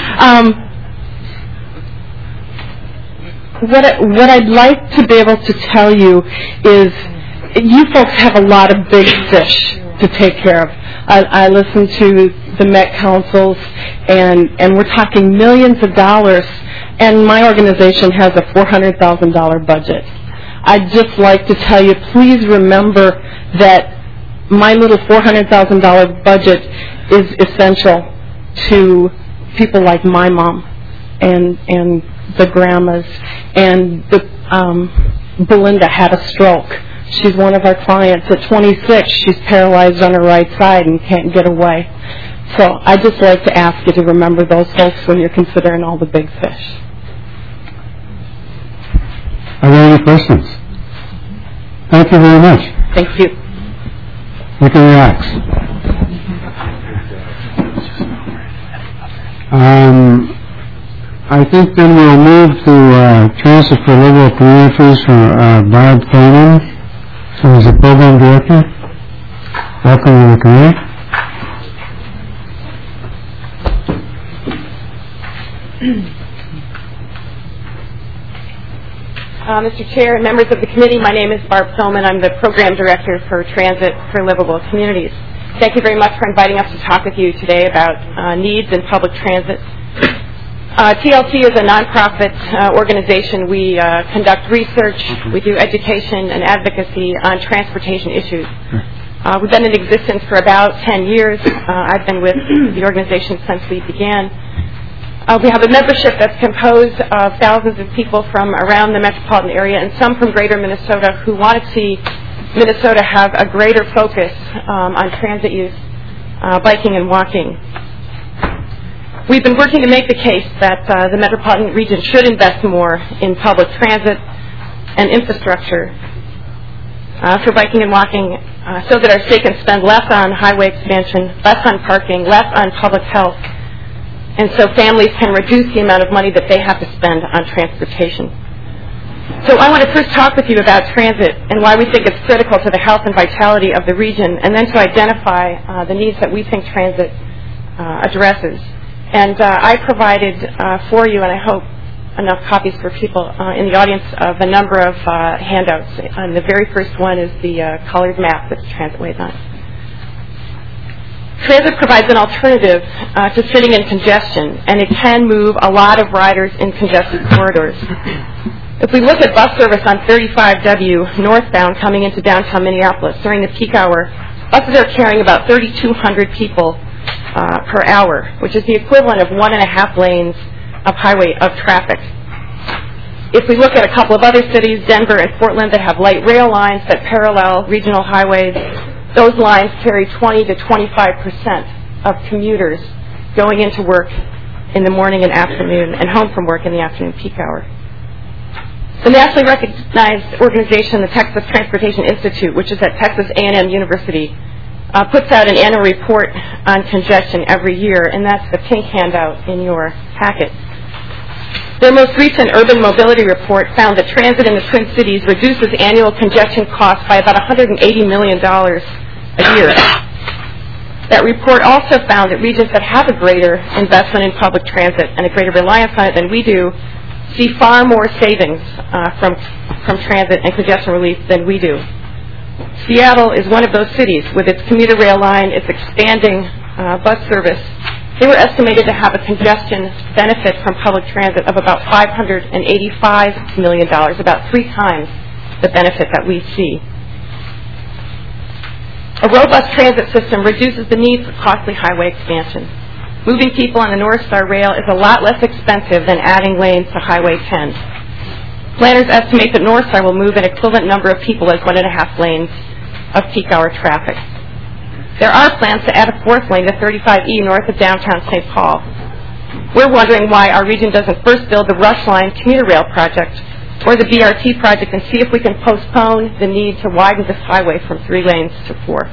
What I'd like to be able to tell you is you folks have a lot of big fish to take care of. I listen to the Met Councils, and we're talking millions of dollars, and my organization has a $400,000 budget. I'd just like to tell you, please remember that my little $400,000 budget is essential to people like my mom and the grandmas, and Belinda had a stroke. She's one of our clients. At 26, she's paralyzed on her right side and can't get away. So I'd just like to ask you to remember those folks when you're considering all the big fish. Are there any questions? Thank you very much. Thank you. You can relax. I think then we'll move to Transit for Livable Communities for Barb Thoman, who is the Program Director. Welcome to the committee. Mr. Chair and members of the committee, my name is Barb Thoman. I'm the Program Director for Transit for Livable Communities. Thank you very much for inviting us to talk with you today about needs in public transit. TLC is a nonprofit organization. We conduct research, we do education and advocacy on transportation issues. We've been in existence for about 10 years. I've been with the organization since we began. We have a membership that's composed of thousands of people from around the metropolitan area and some from greater Minnesota who want to see Minnesota have a greater focus on transit use, biking and walking. We've been working to make the case that the metropolitan region should invest more in public transit and infrastructure for biking and walking so that our state can spend less on highway expansion, less on parking, less on public health, and so families can reduce the amount of money that they have to spend on transportation. So I want to first talk with you about transit and why we think it's critical to the health and vitality of the region, and then to identify the needs that we think transit addresses. And I provided for you, and I hope enough copies for people in the audience, of a number of handouts. And the very first one is the colored map that Transitway is on. Transit provides an alternative to sitting in congestion, and it can move a lot of riders in congested corridors. If we look at bus service on 35W northbound coming into downtown Minneapolis during the peak hour, buses are carrying about 3,200 people per hour, which is the equivalent of 1.5 lanes of traffic. If we look at a couple of other cities, Denver and Portland, that have light rail lines that parallel regional highways, those lines carry 20 to 25% of commuters going into work in the morning and afternoon and home from work in the afternoon peak hour. The nationally recognized organization, the Texas Transportation Institute, which is at Texas A&M University, puts out an annual report on congestion every year, and that's the pink handout in your packet. Their most recent urban mobility report found that transit in the Twin Cities reduces annual congestion costs by about $180 million a year. That report also found that regions that have a greater investment in public transit and a greater reliance on it than we do see far more savings from transit and congestion relief than we do. Seattle is one of those cities. With its commuter rail line, its expanding bus service, they were estimated to have a congestion benefit from public transit of about $585 million, about 3 times the benefit that we see. A robust transit system reduces the need for costly highway expansion. Moving people on the North Star Rail is a lot less expensive than adding lanes to Highway 10. Planners estimate that North Star will move an equivalent number of people as 1.5 lanes of peak hour traffic. There are plans to add a 4th lane to 35E north of downtown St. Paul. We're wondering why our region doesn't first build the Rush Line commuter rail project or the BRT project and see if we can postpone the need to widen this highway from 3 lanes to 4.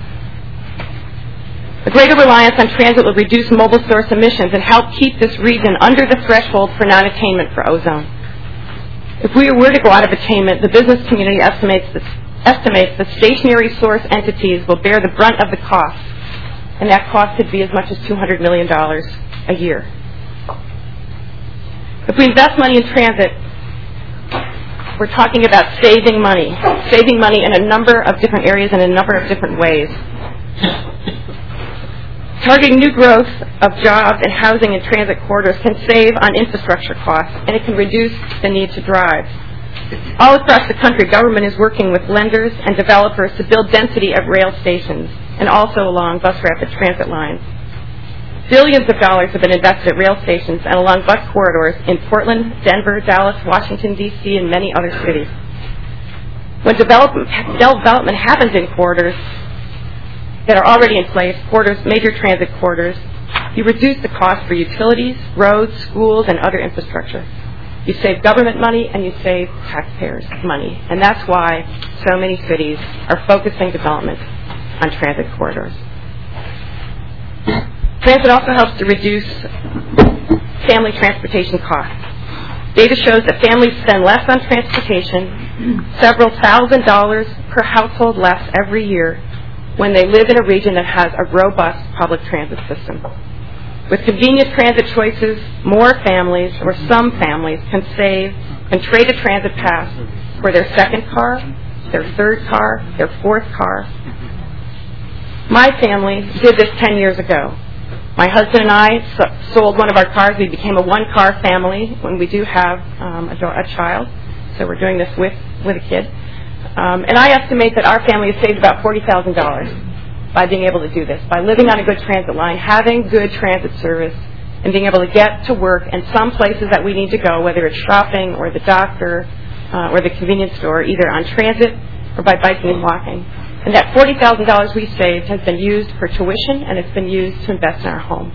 The greater reliance on transit will reduce mobile source emissions and help keep this region under the threshold for non-attainment for ozone. If we were to go out of attainment, the business community estimates that stationary source entities will bear the brunt of the cost, and that cost could be as much as $200 million a year. If we invest money in transit, we're talking about saving money in a number of different areas and in a number of different ways. Targeting new growth of jobs and housing in transit corridors can save on infrastructure costs, and it can reduce the need to drive. All across the country, government is working with lenders and developers to build density at rail stations and also along bus rapid transit lines. Billions of dollars have been invested at rail stations and along bus corridors in Portland, Denver, Dallas, Washington, D.C., and many other cities. When development happens in corridors that are already in place, major transit corridors, you reduce the cost for utilities, roads, schools, and other infrastructure. You save government money and you save taxpayers money. And that's why so many cities are focusing development on transit corridors. Transit also helps to reduce family transportation costs. Data shows that families spend less on transportation, several $1,000s per household less every year when they live in a region that has a robust public transit system. With convenient transit choices, more families, or some families, can trade a transit pass for their second car, their third car, their fourth car. My family did this 10 years ago. My husband and I sold one of our cars. We became a one-car family when we do have a child. So we're doing this with a kid. And I estimate that our family has saved about $40,000 by being able to do this, by living on a good transit line, having good transit service, and being able to get to work and some places that we need to go, whether it's shopping or the doctor or the convenience store, either on transit or by biking and walking. And that $40,000 we saved has been used for tuition, and it's been used to invest in our home.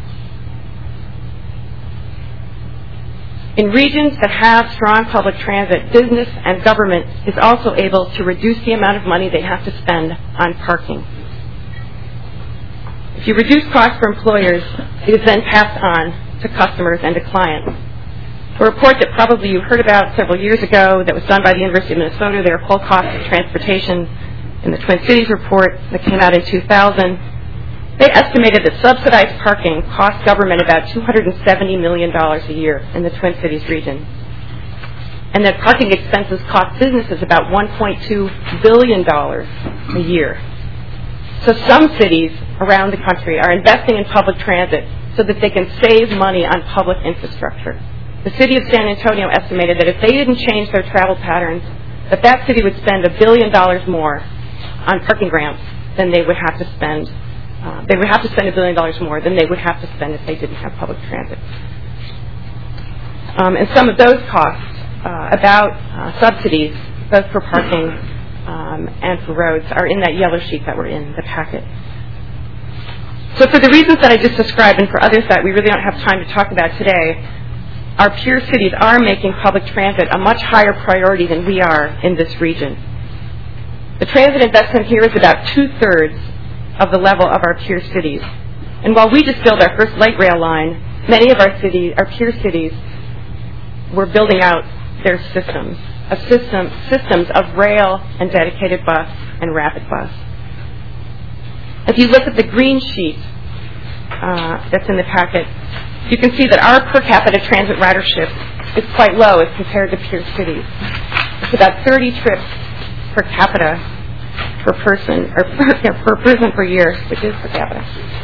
In regions that have strong public transit, business and government is also able to reduce the amount of money they have to spend on parking. If you reduce costs for employers, it is then passed on to customers and to clients. A report that probably you heard about several years ago that was done by the University of Minnesota, their full cost of transportation in the Twin Cities report that came out in 2000, they estimated that subsidized parking cost government about $270 million a year in the Twin Cities region, and that parking expenses cost businesses about $1.2 billion a year. So some cities around the country are investing in public transit so that they can save money on public infrastructure. The city of San Antonio estimated that if they didn't change their travel patterns, that city would spend $1 billion more on parking ramps than they would have to spend. They would have to spend $1 billion more than they would have to spend if they didn't have public transit. And some of those costs, about subsidies, both for parking and for roads, are in that yellow sheet that were in the packet. So for the reasons that I just described, and for others that we really don't have time to talk about today, our peer cities are making public transit a much higher priority than we are in this region. The transit investment here is about 2/3 of the level of our peer cities. And while we just built our first light rail line, many of our peer cities were building out their systems of rail and dedicated bus and rapid bus. If you look at the green sheet that's in the packet, you can see that our per capita transit ridership is quite low as compared to peer cities. It's about 30 trips per capita per person, or per person per year, which is per capita.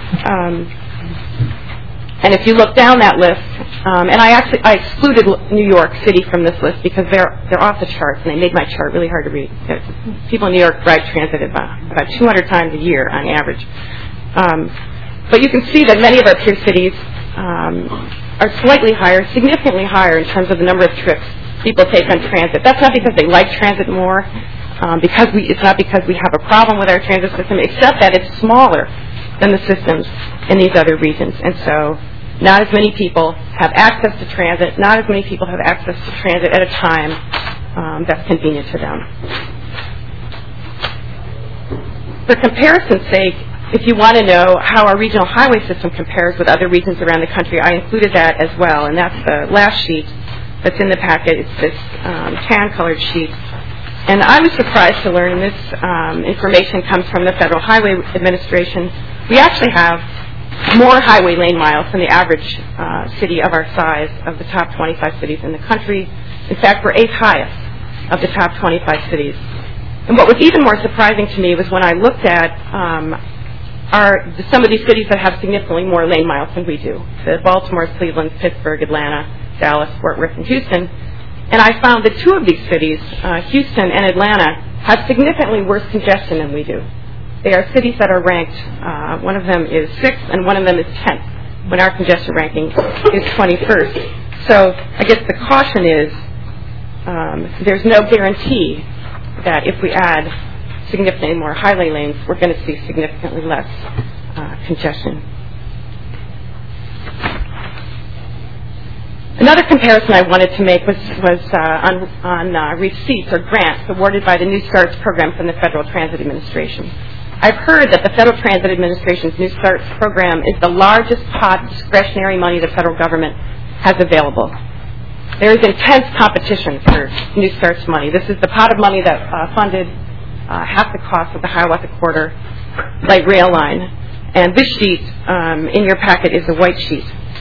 And if you look down that list, and I excluded New York City from this list because they're off the charts, and they made my chart really hard to read. People in New York ride transit about 200 times a year on average. But you can see that many of our peer cities are slightly higher, significantly higher in terms of the number of trips people take on transit. That's not because they like transit more, it's not because we have a problem with our transit system, except that it's smaller than the systems in these other regions. And so not as many people have access to transit, not as many people have access to transit at a time that's convenient to them. For comparison's sake, if you want to know how our regional highway system compares with other regions around the country, I included that as well, and that's the last sheet that's in the packet. It's this tan-colored sheet. And I was surprised to learn, and this information comes from the Federal Highway Administration, we actually have more highway lane miles than the average city of our size of the top 25 cities in the country. In fact, we're 8th highest of the top 25 cities. And what was even more surprising to me was when I looked at some of these cities that have significantly more lane miles than we do. The Baltimore, Cleveland, Pittsburgh, Atlanta, Dallas, Fort Worth, and Houston. And I found that two of these cities, Houston and Atlanta, have significantly worse congestion than we do. They are cities that are ranked, one of them is 6th and one of them is 10th, when our congestion ranking is 21st. So I guess the caution is there's no guarantee that if we add significantly more highway lanes, we're going to see significantly less congestion. Another comparison I wanted to make was on receipts or grants awarded by the New Starts program from the Federal Transit Administration. I've heard that the Federal Transit Administration's New Starts program is the largest pot of discretionary money the federal government has available. There is intense competition for New Starts money. This is the pot of money that funded half the cost of the Hiawatha Corridor light rail line. And this sheet in your packet is a white sheet.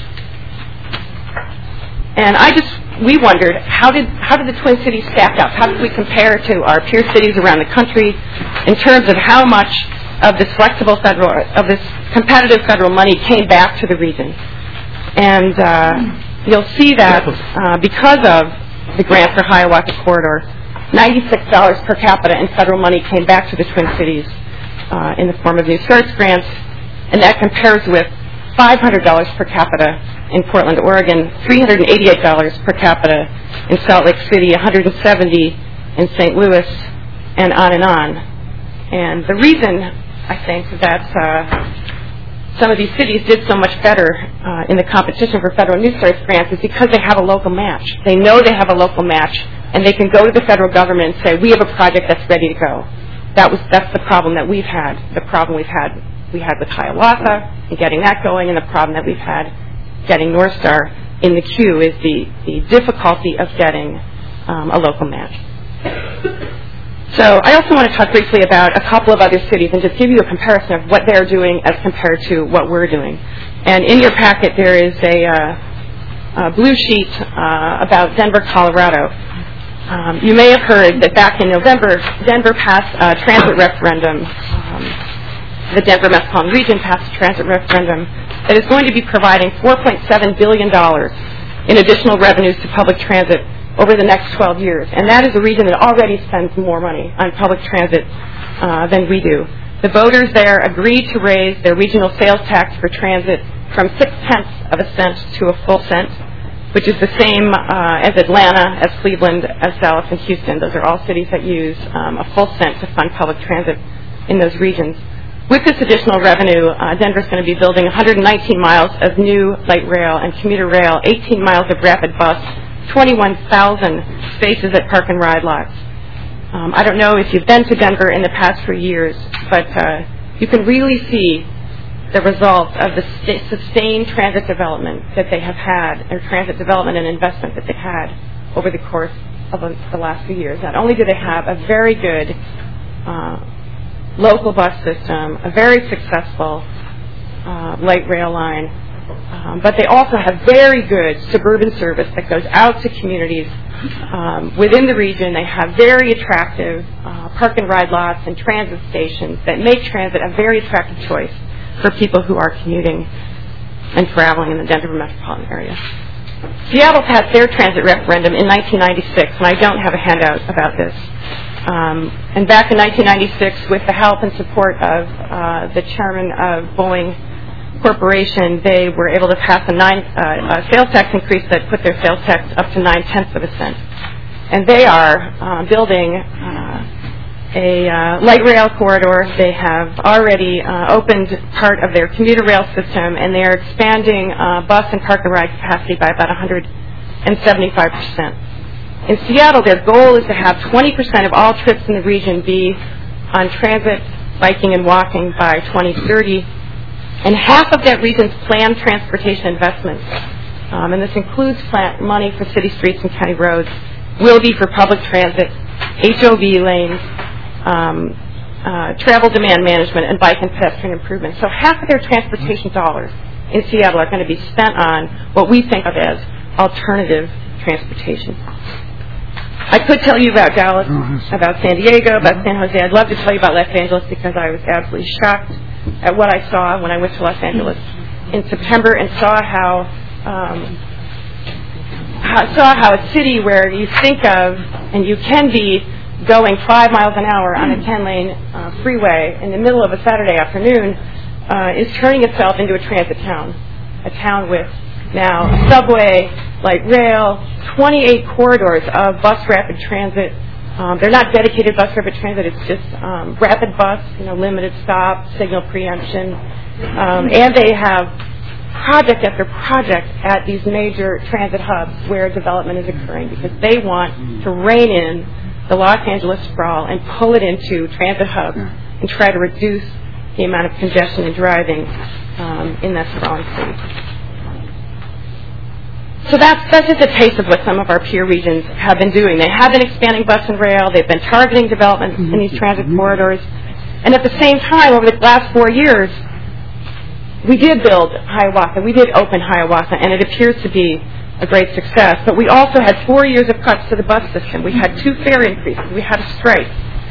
And we wondered, how did the Twin Cities stack up? How did we compare to our peer cities around the country in terms of how much of this this competitive federal money came back to the region? And you'll see that because of the grant for Hiawatha Corridor, $96 per capita in federal money came back to the Twin Cities in the form of New Starts grants, and that compares with $500 per capita in Portland, Oregon, $388 per capita in Salt Lake City, $170 in St. Louis, and on and on. And the reason I think that some of these cities did so much better in the competition for federal New Starts grants is because they have a local match. They know they have a local match, and they can go to the federal government and say, we have a project that's ready to go. That's the problem that we've had. The problem we had with Hiawatha and getting that going, and the problem that we've had getting North Star in the queue is the difficulty of getting a local match. So I also want to talk briefly about a couple of other cities and just give you a comparison of what they're doing as compared to what we're doing. And in your packet there is a blue sheet about Denver, Colorado. You may have heard that back in November, Denver passed a transit referendum. The Denver Metropolitan Region passed a transit referendum that is going to be providing $4.7 billion in additional revenues to public transit over the next 12 years. And that is a region that already spends more money on public transit than we do. The voters there agreed to raise their regional sales tax for transit from 0.6 of a cent to a full cent, which is the same as Atlanta, as Cleveland, as Dallas, and Houston. Those are all cities that use a full cent to fund public transit in those regions. With this additional revenue, Denver's going to be building 119 miles of new light rail and commuter rail, 18 miles of rapid bus, 21,000 spaces at park and ride lots. I don't know if you've been to Denver in the past few years, but you can really see the result of the sustained transit development that they have had, or transit development and investment that they've had over the course of the last few years. Not only do they have a very good local bus system, a very successful light rail line, but they also have very good suburban service that goes out to communities within the region. They have very attractive park and ride lots and transit stations that make transit a very attractive choice for people who are commuting and traveling in the Denver metropolitan area. Seattle passed their transit referendum in 1996, and I don't have a handout about this. And back in 1996, with the help and support of the chairman of Boeing Corporation, they were able to pass a sales tax increase that put their sales tax up to 0.9 of a cent. And they are building a light rail corridor. They have already opened part of their commuter rail system, and they are expanding bus and park and ride capacity by about 175%. In Seattle, their goal is to have 20% of all trips in the region be on transit, biking, and walking by 2030. And half of that region's planned transportation investments, and this includes money for city streets and county roads, will be for public transit, HOV lanes, travel demand management, and bike and pedestrian improvements. So half of their transportation dollars in Seattle are going to be spent on what we think of as alternative transportation. I could tell you about Dallas, about San Diego, about San Jose. I'd love to tell you about Los Angeles because I was absolutely shocked at what I saw when I went to Los Angeles in September and saw how a city where you think of and you can be going 5 miles an hour on a 10-lane freeway in the middle of a Saturday afternoon is turning itself into a transit town, a town with now a subway, light rail, 28 corridors of bus rapid transit. They're not dedicated bus rapid transit, it's just rapid bus, limited stop, signal preemption. And they have project after project at these major transit hubs where development is occurring because they want to rein in the Los Angeles sprawl and pull it into transit hubs and try to reduce the amount of congestion and driving in that sprawling city. So that's just a taste of what some of our peer regions have been doing. They have been expanding bus and rail. They've been targeting development in these transit corridors. And at the same time, over the last 4 years, we did build Hiawatha. We did open Hiawatha, and it appears to be a great success. But we also had 4 years of cuts to the bus system. We had 2 fare increases. We had a strike.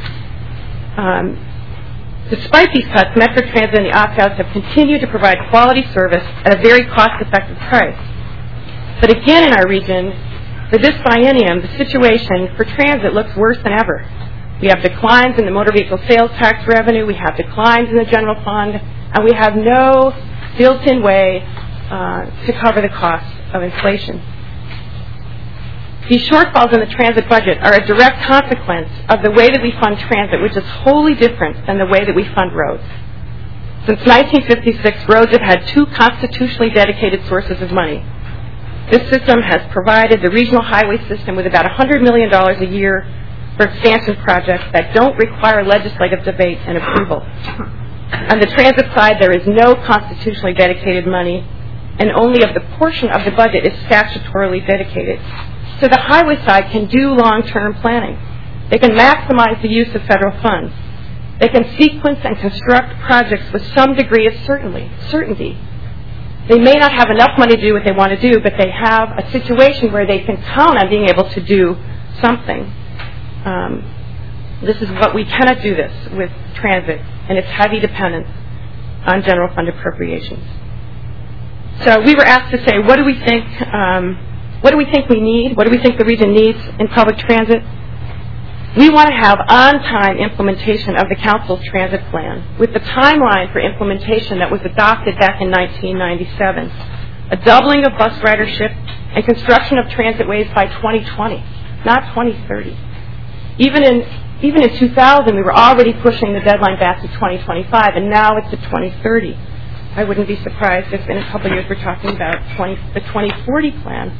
Despite these cuts, Metro Transit and the opt-outs have continued to provide quality service at a very cost-effective price. But again, in our region, for this biennium, the situation for transit looks worse than ever. We have declines in the motor vehicle sales tax revenue, we have declines in the general fund, and we have no built-in way to cover the costs of inflation. These shortfalls in the transit budget are a direct consequence of the way that we fund transit, which is wholly different than the way that we fund roads. Since 1956, roads have had 2 constitutionally dedicated sources of money. This system has provided the regional highway system with about $100 million a year for expansion projects that don't require legislative debate and approval. On the transit side, there is no constitutionally dedicated money, and only of the portion of the budget is statutorily dedicated. So the highway side can do long-term planning. They can maximize the use of federal funds. They can sequence and construct projects with some degree of certainty. They may not have enough money to do what they want to do, but they have a situation where they can count on being able to do something. This is what we cannot do this with transit and its heavy dependence on general fund appropriations. So we were asked to say, what do we think? What do we think we need? What do we think the region needs in public transit? We want to have on-time implementation of the Council's transit plan with the timeline for implementation that was adopted back in 1997, a doubling of bus ridership and construction of transitways by 2020, not 2030. Even in 2000, we were already pushing the deadline back to 2025, and now it's to 2030. I wouldn't be surprised if in a couple of years we're talking about the 2040 plan.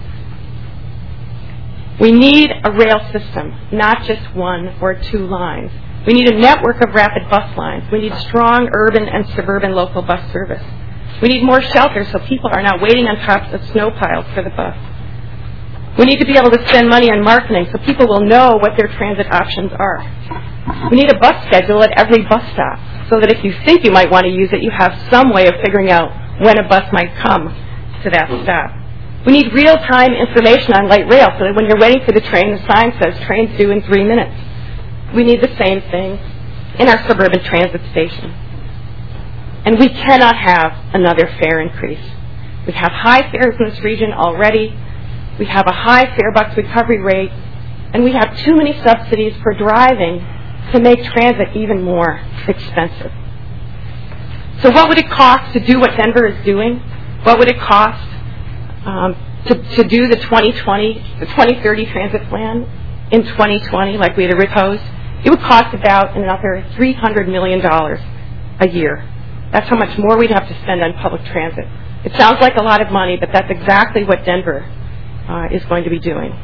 We need a rail system, not just 1 or 2 lines. We need a network of rapid bus lines. We need strong urban and suburban local bus service. We need more shelters so people are not waiting on tops of snow piles for the bus. We need to be able to spend money on marketing so people will know what their transit options are. We need a bus schedule at every bus stop so that if you think you might want to use it, you have some way of figuring out when a bus might come to that stop. We need real-time information on light rail so that when you're waiting for the train, the sign says train's due in 3 minutes. We need the same thing in our suburban transit station. And we cannot have another fare increase. We have high fares in this region already. We have a high fare box recovery rate. And we have too many subsidies for driving to make transit even more expensive. So what would it cost to do what Denver is doing? What would it cost to do the 2030 transit plan in 2020 like we had proposed? It would cost about another $300 million a year. That's how much more we'd have to spend on public transit. It sounds like a lot of money, but that's exactly what Denver is going to be doing.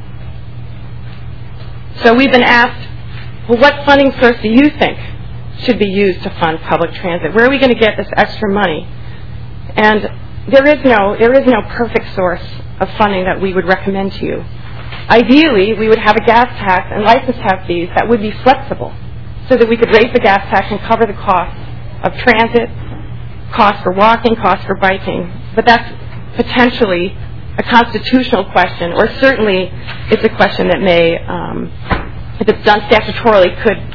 So we've been asked, well, what funding source do you think should be used to fund public transit? Where are we going to get this extra money? And there is no perfect source of funding that we would recommend to you. Ideally, we would have a gas tax and license tax fees that would be flexible so that we could raise the gas tax and cover the cost of transit, cost for walking, cost for biking. But that's potentially a constitutional question, or certainly it's a question that may, if it's done statutorily,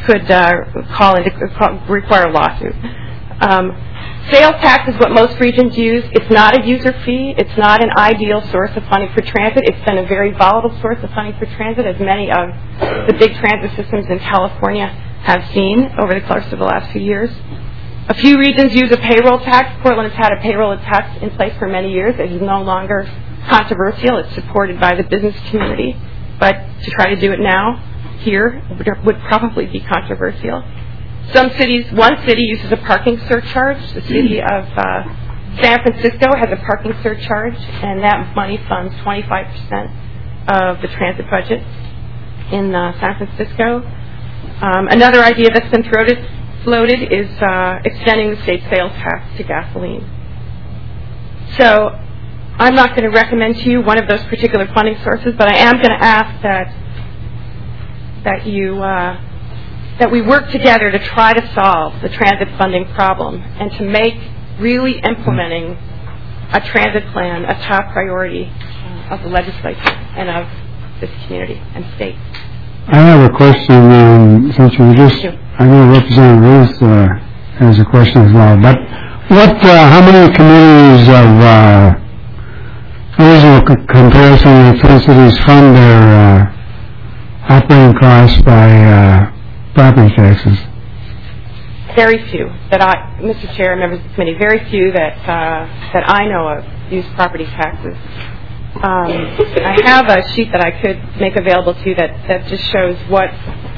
could require a lawsuit. Sales tax is what most regions use. It's not a user fee. It's not an ideal source of funding for transit. It's been a very volatile source of funding for transit, as many of the big transit systems in California have seen over the course of the last few years. A few regions use a payroll tax. Portland has had a payroll tax in place for many years. It is no longer controversial. It's supported by the business community. But to try to do it now here would probably be controversial. One city uses a parking surcharge. The city of San Francisco has a parking surcharge, and that money funds 25% of the transit budget in San Francisco. Another idea that's been floated is extending the state sales tax to gasoline. So I'm not going to recommend to you one of those particular funding sources, but I am going to ask that we work together to try to solve the transit funding problem and to make really implementing a transit plan a top priority of the legislature and of this community and state. I have a question, since you just, I know Representative Ruth has a question as well, but how many communities of reasonable comparison with Twin Cities fund their operating costs by property taxes? Very few Mr. Chair, members of the committee, very few that I know of use property taxes. I have a sheet that I could make available to you that just shows what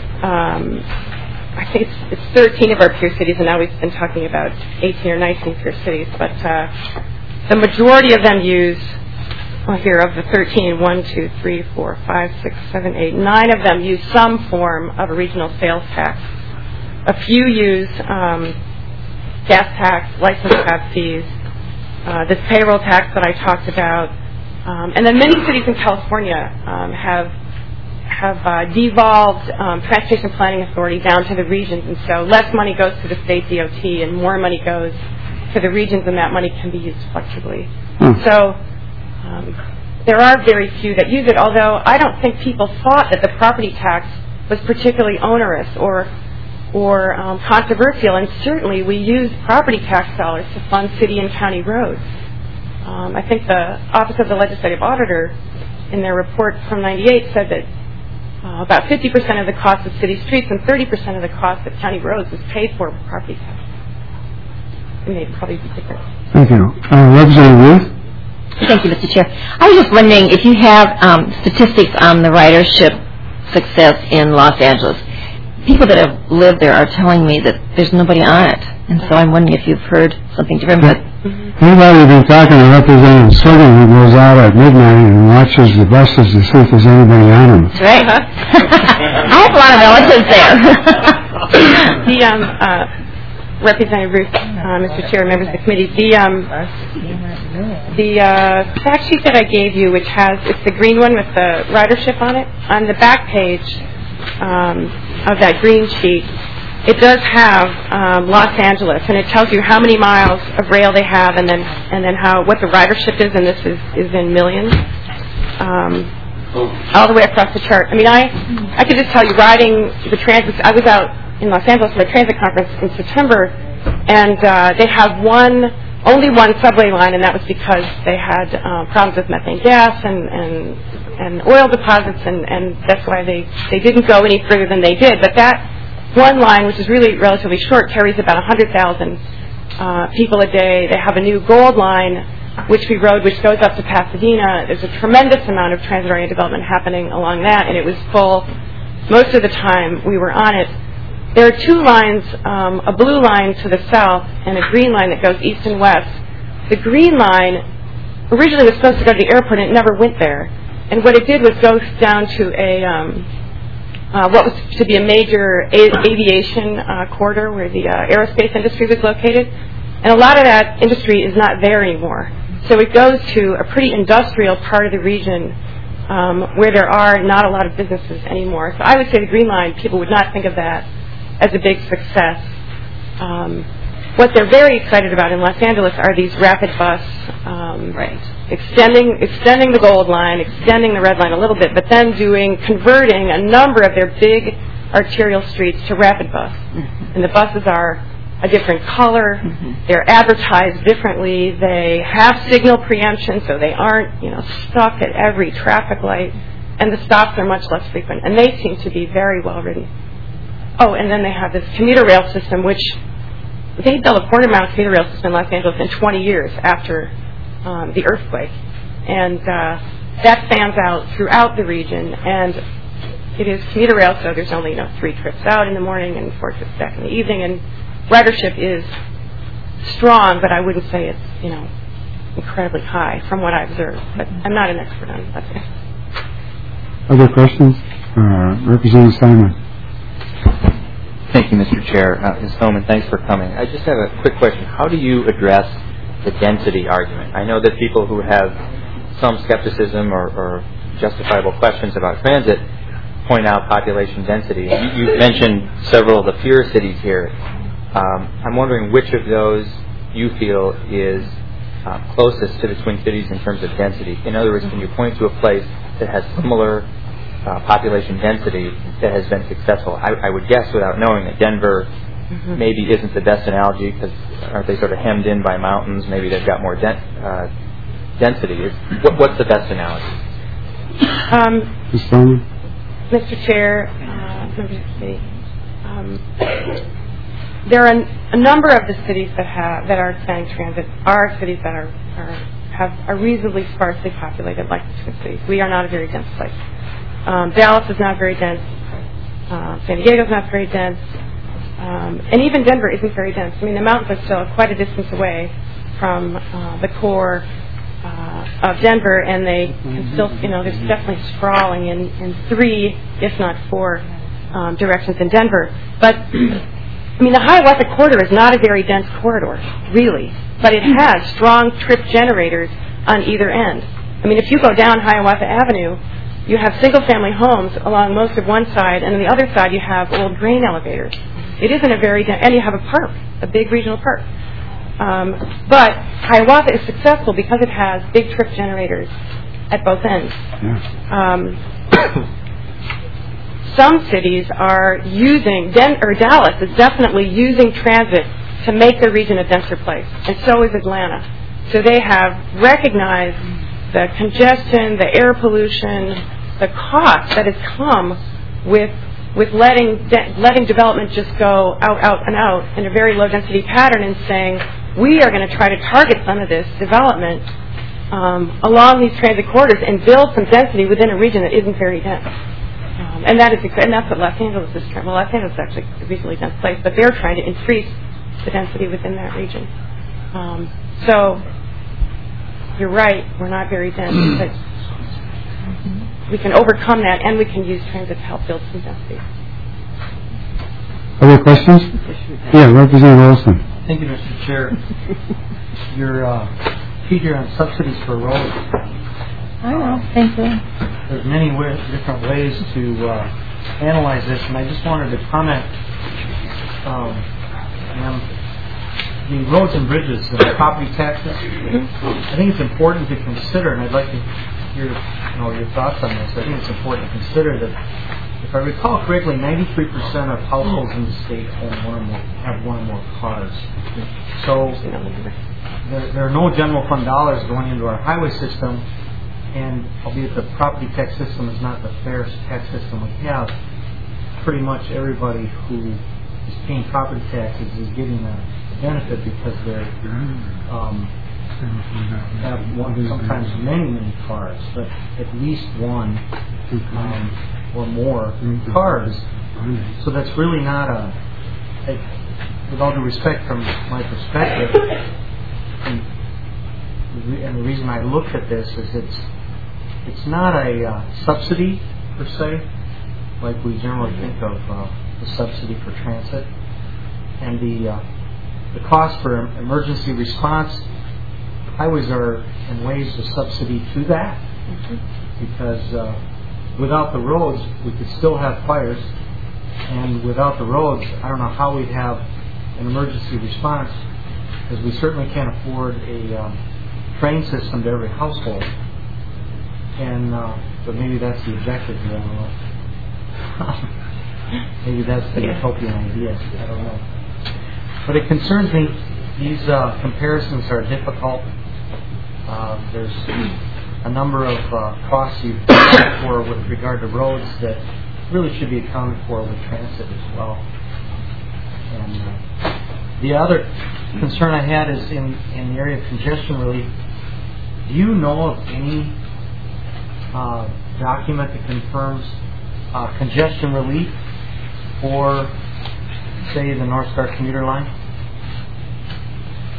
I think it's 13 of our peer cities, and now we've been talking about 18 or 19 peer cities, but the majority of them use, here of the 13, 1, 2, 3, 4, 5, 6, 7, 8, 9 of them use some form of a regional sales tax. A few use gas tax, license tax fees, this payroll tax that I talked about, and then many cities in California have devolved transportation planning authority down to the regions, and so less money goes to the state DOT and more money goes to the regions, and that money can be used flexibly. So there are very few that use it, although I don't think people thought that the property tax was particularly onerous or controversial, and certainly we use property tax dollars to fund city and county roads. I think the Office of the Legislative Auditor, in their report from '98, said that about 50% of the cost of city streets and 30% of the cost of county roads was paid for with property tax. It may probably be different. Thank you. Representative Ruth? Thank you, Mr. Chair. I was just wondering if you have statistics on the ridership success in Los Angeles. People that have lived there are telling me that there's nobody on it, and so I'm wondering if you've heard something different. But we've already been talking to Representative Swiggan, who goes out at midnight and watches the buses to see if there's anybody on them. That's right. I have a lot of relatives there. Representative Ruth, Mr. Chair, members of the committee, the fact sheet that I gave you, which it's the green one with the ridership on it, on the back page of that green sheet, it does have Los Angeles, and it tells you how many miles of rail they have, and then what the ridership is, and this is in millions, all the way across the chart. I mean, I could just tell you, riding the transit. I was out in Los Angeles for the transit conference in September, and they have only one subway line, and that was because they had problems with methane gas and oil deposits, and that's why they didn't go any further than they did. But that one line, which is really relatively short, carries about 100,000 people a day. They have a new gold line, which we rode, which goes up to Pasadena. There's a tremendous amount of transit-oriented development happening along that, and it was full most of the time we were on it. There are two lines, a blue line to the south and a green line that goes east and west. The green line originally was supposed to go to the airport, and it never went there. And what it did was go down to what was to be a major aviation corridor where the aerospace industry was located. And a lot of that industry is not there anymore. So it goes to a pretty industrial part of the region where there are not a lot of businesses anymore. So I would say the green line, people would not think of that as a big success. What they're very excited about in Los Angeles are these rapid bus, extending the gold line, extending the red line a little bit, but then converting a number of their big arterial streets to rapid bus. Mm-hmm. And the buses are a different color. Mm-hmm. They're advertised differently. They have signal preemption, so they aren't, stuck at every traffic light. And the stops are much less frequent. And they seem to be very well ridden. Oh, and then they have this commuter rail system, which they built a quarter-mile commuter rail system in Los Angeles in 20 years after the earthquake. And that fans out throughout the region. And it is commuter rail, so there's only 3 trips out in the morning and 4 trips back in the evening. And ridership is strong, but I wouldn't say it's, incredibly high from what I observed. But I'm not an expert on that. Other questions? Representative Simon. Thank you, Mr. Chair. Ms. Homan, thanks for coming. I just have a quick question. How do you address the density argument? I know that people who have some skepticism or justifiable questions about transit point out population density. You've mentioned several of the peer cities here. I'm wondering which of those you feel is closest to the Twin Cities in terms of density. In other words, can you point to a place that has similar population density that has been successful? I would guess, without knowing, that Denver maybe isn't the best analogy, because aren't they sort of hemmed in by mountains? Maybe they've got more density. What's the best analogy? Mr. Chair, members of the committee, there are a number of the cities that are expanding transit are cities that are reasonably sparsely populated, like the Twin Cities. We are not a very dense place. Dallas is not very dense. San Diego is not very dense. And even Denver isn't very dense. I mean, the mountains are still quite a distance away from the core of Denver, and they can still, there's definitely sprawling in 3, if not 4, directions in Denver. But, I mean, the Hiawatha corridor is not a very dense corridor, really, but it has strong trip generators on either end. I mean, if you go down Hiawatha Avenue, you have single-family homes along most of one side, and on the other side you have old grain elevators. It isn't a very dense, and you have a park, a big regional park. But Hiawatha is successful because it has big trip generators at both ends. Some cities are using, Dallas is definitely using transit to make the region a denser place, and so is Atlanta. So they have recognized the congestion, the air pollution, the cost that has come with letting development just go out and out in a very low density pattern, and saying we are going to try to target some of this development along these transit corridors and build some density within a region that isn't very dense. And that's what Los Angeles is trying. Well, Los Angeles is actually a reasonably dense place, but they're trying to increase the density within that region. So you're right, we're not very dense, but we can overcome that, and we can use transit to help build some density. Other questions? Yeah, Representative Olson. Thank you, Mr. Chair. Your feature on subsidies for roads. I know, thank you. There's many different ways to analyze this, and I just wanted to comment on the roads and bridges, the property taxes. I think it's important to consider, and I'd like to hear your thoughts on this. I think it's important to consider that, if I recall correctly, 93% of households in the state have one or more cars. So there are no general fund dollars going into our highway system, and albeit the property tax system is not the fairest tax system we have, pretty much everybody who is paying property taxes is getting a benefit because they have sometimes many cars, but at least one or more cars. So that's really not with all due respect from my perspective, and the reason I looked at this is it's not a subsidy per se, like we generally think of the subsidy for transit, and the cost for emergency response. Highways are in ways a subsidy to that, because without the roads we could still have fires, and without the roads I don't know how we'd have an emergency response, because we certainly can't afford a train system to every household. And but maybe that's the objective here. I don't know. Maybe that's the utopian idea. I don't know. But it concerns me. These comparisons are difficult. There's a number of costs you've accounted for with regard to roads that really should be accounted for with transit as well. And the other concern I had is in the area of congestion relief. Do you know of any document that confirms congestion relief for, say, the North Star commuter line?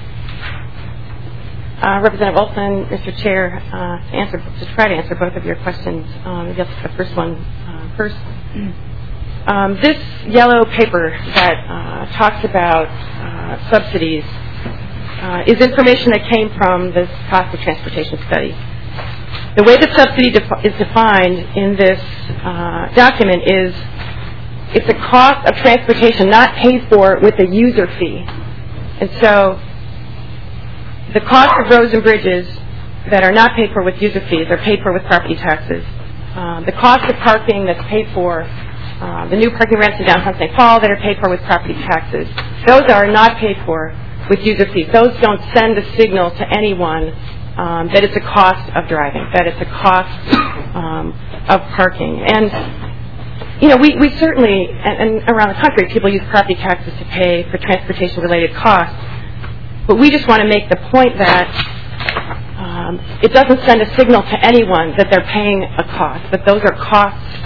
Representative Olson, Mr. Chair, to try to answer both of your questions. I guess the first one first. This yellow paper that talks about subsidies is information that came from this cost of transportation study. The way the subsidy is defined in this document is it's a cost of transportation not paid for with a user fee. And so the cost of roads and bridges that are not paid for with user fees are paid for with property taxes. The cost of parking that's paid for, the new parking ramps in downtown St. Paul that are paid for with property taxes, those are not paid for with user fees. Those don't send a signal to anyone that it's a cost of driving, that it's a cost of parking. And, we certainly, and around the country, people use property taxes to pay for transportation-related costs. But we just want to make the point that it doesn't send a signal to anyone that they're paying a cost, but those are costs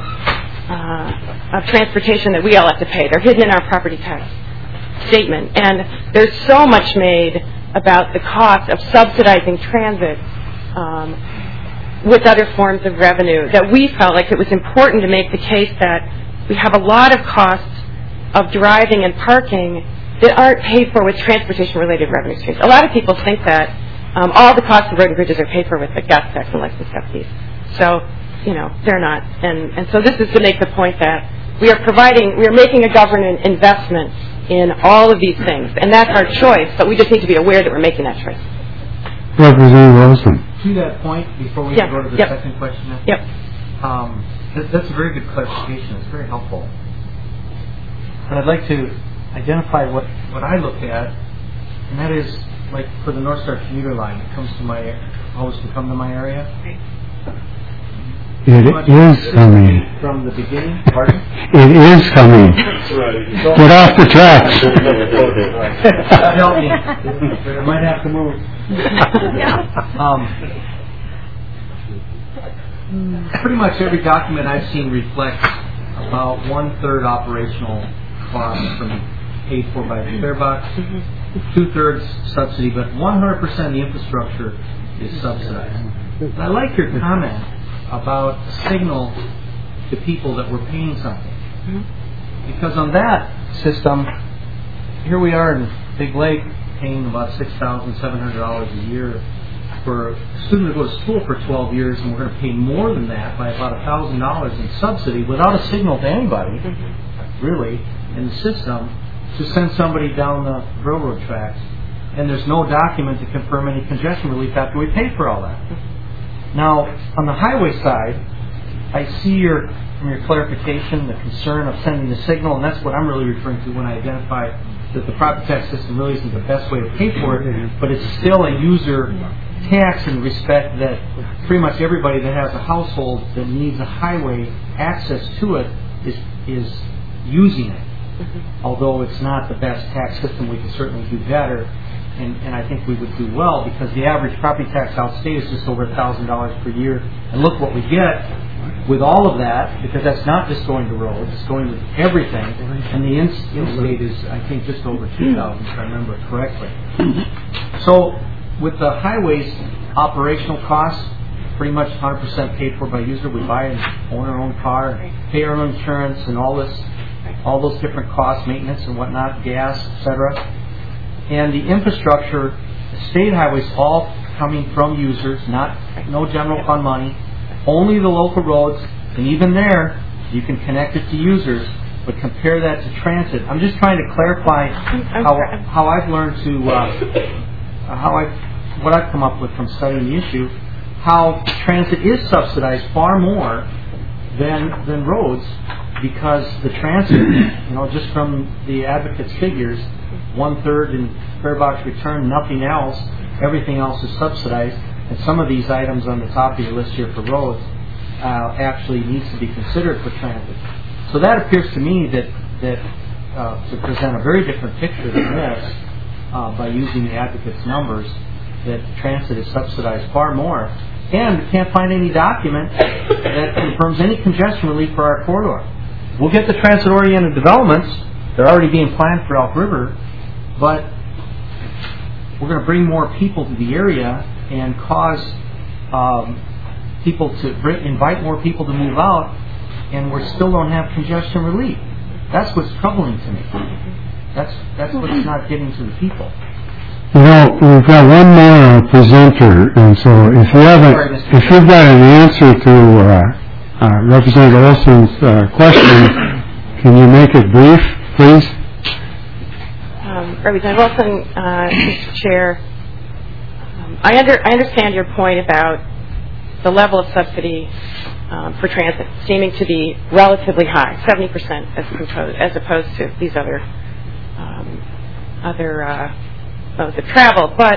of transportation that we all have to pay. They're hidden in our property tax statement. And there's so much made about the cost of subsidizing transit with other forms of revenue that we felt like it was important to make the case that we have a lot of costs of driving and parking that aren't paid for with transportation-related revenue streams. A lot of people think that all the costs of road and bridges are paid for with the gas tax and license fees. So, they're not. And so this is to make the point that we are making a government investment in all of these things. And that's our choice, but we just need to be aware that we're making that choice. Representative Wilson. To that point, before we go to the second question, that's a very good clarification. It's very helpful. But I'd like to identify what I look at, and that is like for the North Star commuter line. It comes to always to come to my area. It is coming. From the beginning? Pardon? It is coming. Get off the tracks. Help me. But I might have to move. Pretty much every document I've seen reflects about 1/3 operational costs from paid for by the fare box, 2/3 subsidy, but 100% of the infrastructure is subsidized. And I like your comment about a signal to people that we're paying something. Because on that system, here we are in Big Lake paying about $6,700 a year for a student to go to school for 12 years, and we're going to pay more than that by about $1,000 in subsidy without a signal to anybody, really, in the system, to send somebody down the railroad tracks. And there's no document to confirm any congestion relief after we pay for all that. Now, on the highway side, I see from your clarification the concern of sending the signal, and that's what I'm really referring to when I identify that the property tax system really isn't the best way to pay for it, but it's still a user tax in the respect that pretty much everybody that has a household that needs a highway access to it is using it. Although it's not the best tax system, we can certainly do better. And I think we would do well because the average property tax outstate is just over $1,000 per year. And look what we get with all of that, because that's not just going to roads, it's going to everything. And the in-state is, I think, just over $2,000, if I remember correctly. So with the highways operational costs, pretty much 100% paid for by user. We buy and own our own car, pay our own insurance, and all those different costs, maintenance and whatnot, gas, etc. And the infrastructure, the state highways, all coming from users, no general fund money, only the local roads, and even there, you can connect it to users, but compare that to transit. I'm just trying to clarify how I've learned to, what I've come up with from studying the issue, how transit is subsidized far more than roads, because the transit, just from the advocates' figures, 1/3 in fare box return, nothing else. Everything else is subsidized. And some of these items on the top of your list here for roads actually needs to be considered for transit. So that appears to me that to present a very different picture than this by using the advocates' numbers, that transit is subsidized far more. And we can't find any document that confirms any congestion relief for our corridor. We'll get the transit-oriented developments. They're already being planned for Elk River. But we're going to bring more people to the area and cause people to invite more people to move out, and we still don't have congestion relief. That's what's troubling to me. That's what's not getting to the people. You know, we've got one more presenter, and so if you've got an answer to Representative Olson's question, can you make it brief, please? Representative Olson, Mr. Chair, I understand your point about the level of subsidy for transit seeming to be relatively high, 70% as opposed to these other modes of travel. But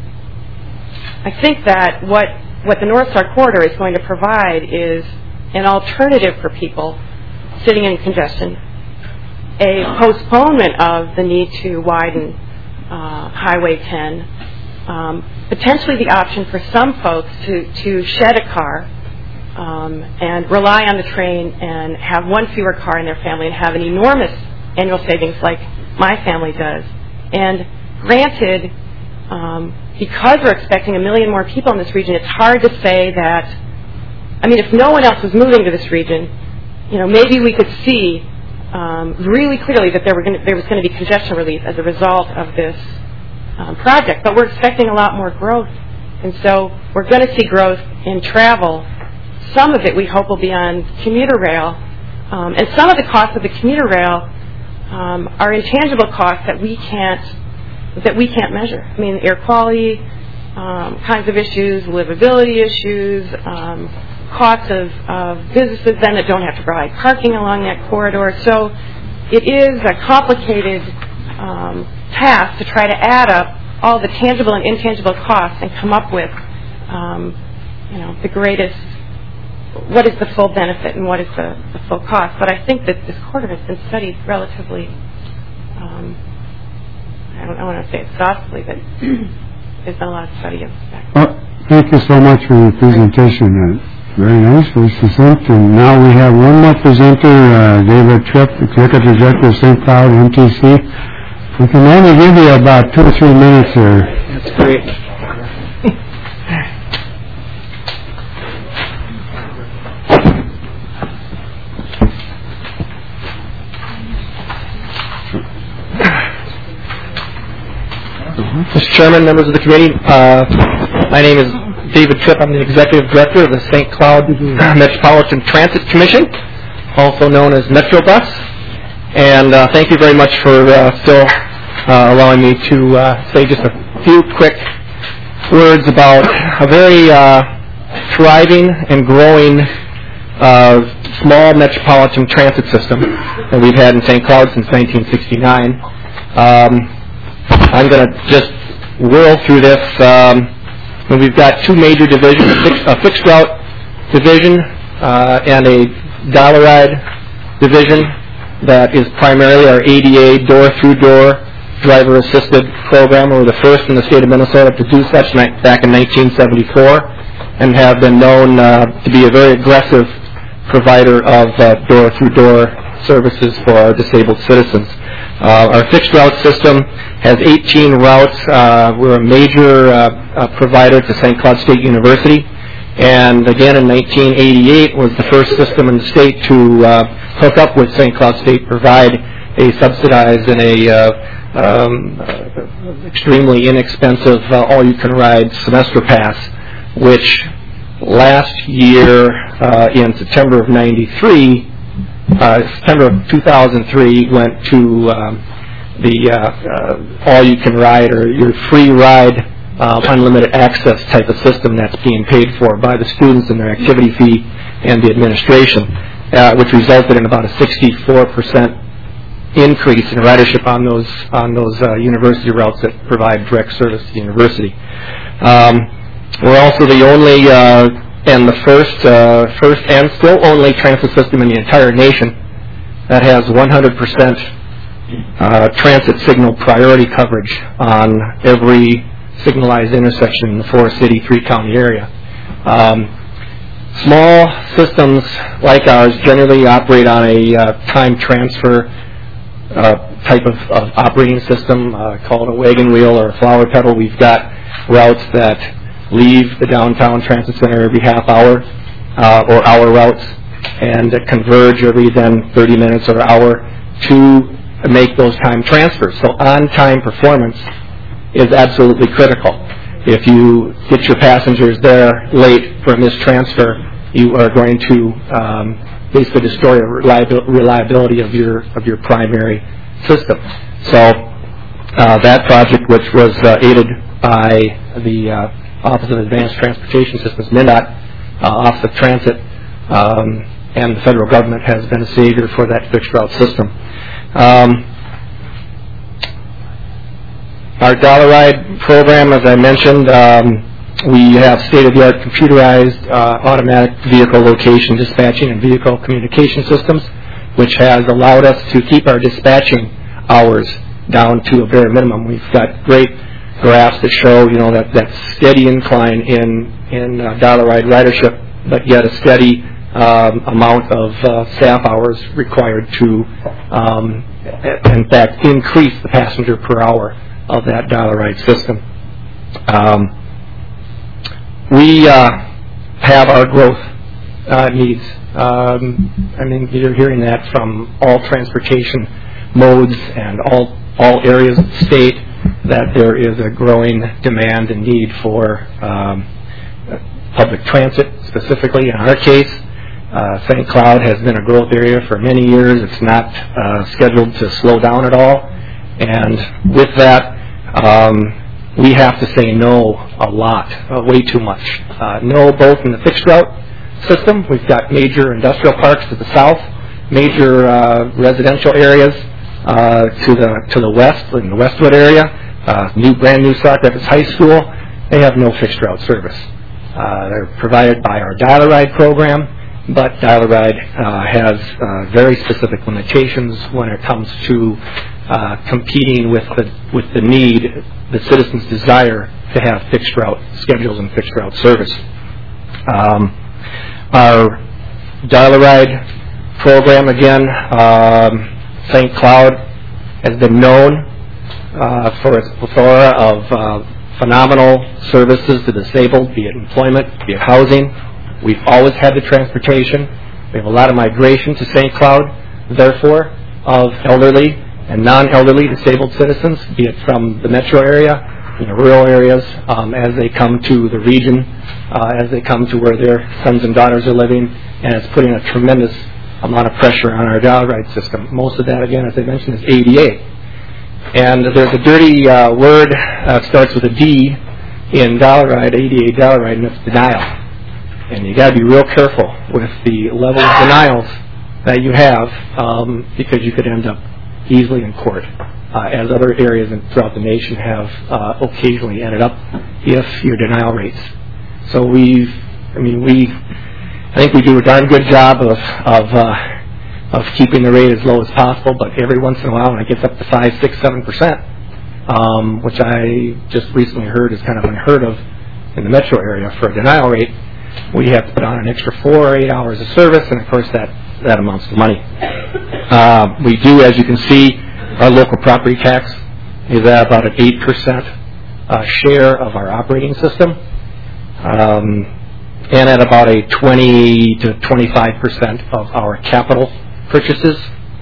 I think that what the North Star Corridor is going to provide is an alternative for people sitting in congestion, a postponement of the need to widen Highway 10, potentially the option for some folks to shed a car and rely on the train and have one fewer car in their family and have an enormous annual savings like my family does. And granted, because we're expecting 1 million more people in this region, it's hard to say that, I mean, if no one else was moving to this region, you know, maybe we could see really clearly that there was going to be congestion relief as a result of this project. But we're expecting a lot more growth. And so we're going to see growth in travel. Some of it we hope will be on commuter rail. And some of the costs of the commuter rail are intangible costs that we can't measure. I mean, air quality kinds of issues, livability issues, costs of businesses then that don't have to provide parking along that corridor. So it is a complicated task to try to add up all the tangible and intangible costs and come up with, the greatest, what is the full benefit and what is the full cost. But I think that this corridor has been studied relatively, I don't want to say exhaustively, but there's been a lot of study of that. Well, thank you so much for your presentation. Very nice, very succinct. And now we have one more presenter, David Tripp, Executive Director of St. Cloud MTC. We can only give you about 2 or 3 minutes here. That's great. Mr. Chairman, members of the committee, my name is David Tripp. I'm the Executive Director of the St. Cloud Metropolitan Transit Commission, also known as Metrobus. And thank you very much for still allowing me to say just a few quick words about a very thriving and growing small metropolitan transit system that we've had in St. Cloud since 1969. I'm going to just whirl through this. We've got 2 major divisions, a fixed route division and a dollar ride division that is primarily our ADA door-through-door driver-assisted program. We're the first in the state of Minnesota to do such back in 1974 and have been known to be a very aggressive provider of door-through-door services for our disabled citizens. Our fixed route system has 18 routes. We're a major provider to St. Cloud State University. And again, in 1988 was the first system in the state to hook up with St. Cloud State, provide a subsidized and extremely inexpensive all-you-can-ride semester pass, which last year in September of 2003 went to the all-you-can-ride or your free ride unlimited access type of system that's being paid for by the students and their activity fee and the administration, which resulted in about a 64% increase in ridership on those university routes that provide direct service to the university. We're also the only and the first and still only transit system in the entire nation that has 100% transit signal priority coverage on every signalized intersection in the 4-city, 3-county area. Small systems like ours generally operate on a time transfer type of operating system, call it a wagon wheel or a flower pedal. We've got routes that leave the downtown transit center every half hour or hour routes and converge every then 30 minutes or hour to make those time transfers. So on-time performance is absolutely critical. If you get your passengers there late for a missed transfer, you are going to basically destroy the reliability of your primary system. So that project, which was aided by the Office of Advanced Transportation Systems, MnDOT, Office of Transit, and the federal government, has been a savior for that fixed route system. Our Dollar Ride program, as I mentioned, we have state-of-the-art computerized automatic vehicle location dispatching and vehicle communication systems, which has allowed us to keep our dispatching hours down to a bare minimum. We've got great graphs that show, that steady incline in Dollar Ride ridership, but yet a steady amount of staff hours required to, in fact, increase the passenger per hour of that Dollar Ride system. We have our growth needs. You're hearing that from all transportation modes and all areas of the state, that there is a growing demand and need for public transit, specifically in our case. St. Cloud has been a growth area for many years. It's not scheduled to slow down at all. And with that, we have to say no a lot, way too much. No, both in the fixed route system. We've got major industrial parks to the south, major residential areas to the west, in the Westwood area, brand new Sauk Rapids High School. They have no fixed route service. They're provided by our Dollar Ride program, but Dollar Ride has very specific limitations when it comes to competing with the need, the citizens' desire to have fixed route schedules and fixed route service. Our Dollar Ride program, again, St. Cloud has been known for its plethora of phenomenal services to disabled, be it employment, be it housing. We've always had the transportation. We have a lot of migration to St. Cloud, therefore, of elderly and non-elderly disabled citizens, be it from the metro area, rural areas, as they come to the region, as they come to where their sons and daughters are living, and it's putting a tremendous amount of pressure on our Dollar Ride system. Most of that, again, as I mentioned, is ADA. And there's a dirty word that starts with a D in Dollar Ride, ADA Dollar Ride, and it's denial. And you got to be real careful with the level of denials that you have, because you could end up easily in court, as other areas throughout the nation have occasionally ended up if your denial rates. So I think we do a darn good job of keeping the rate as low as possible, but every once in a while when it gets up to 5, 6, 7%, which I just recently heard is kind of unheard of in the metro area for a denial rate, we have to put on an extra 4 or 8 hours of service, and of course that amounts to money. We do, as you can see, our local property tax is at about an 8% share of our operating system, and at about a 20 to 25% of our capital purchases.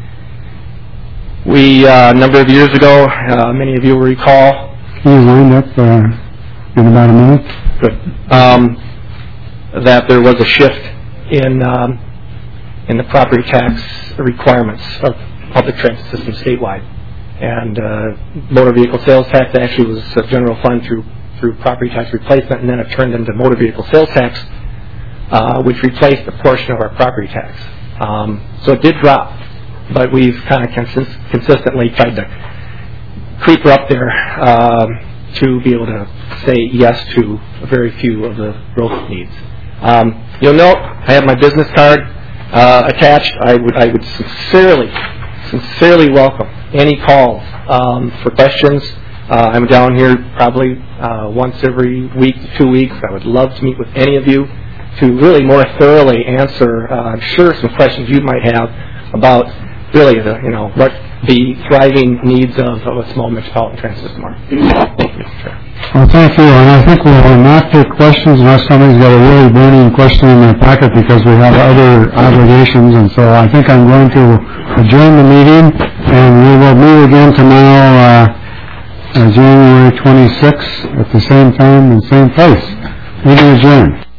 We, a number of years ago, many of you will recall. Can you wind up in about a minute? Good. That there was a shift in the property tax requirements of public transit system statewide, and motor vehicle sales tax actually was a general fund through property tax replacement, and then it turned into motor vehicle sales tax, which replaced a portion of our property tax. So it did drop, but we've kind of consistently tried to creep her up there to be able to say yes to very few of the growth needs. You'll note I have my business card attached. I would sincerely welcome any calls for questions. I'm down here probably once every week to 2 weeks. I would love to meet with any of you to really more thoroughly answer, I'm sure, some questions you might have about really what the thriving needs of a small metropolitan transit system are. Thank you, Mr. Chair. Well, thank you, and I think we will not take questions unless somebody's got a really burning question in their pocket because we have other obligations, and so I think I'm going to adjourn the meeting, and we will meet again tomorrow, January 26th, at the same time and same place. Meeting adjourned.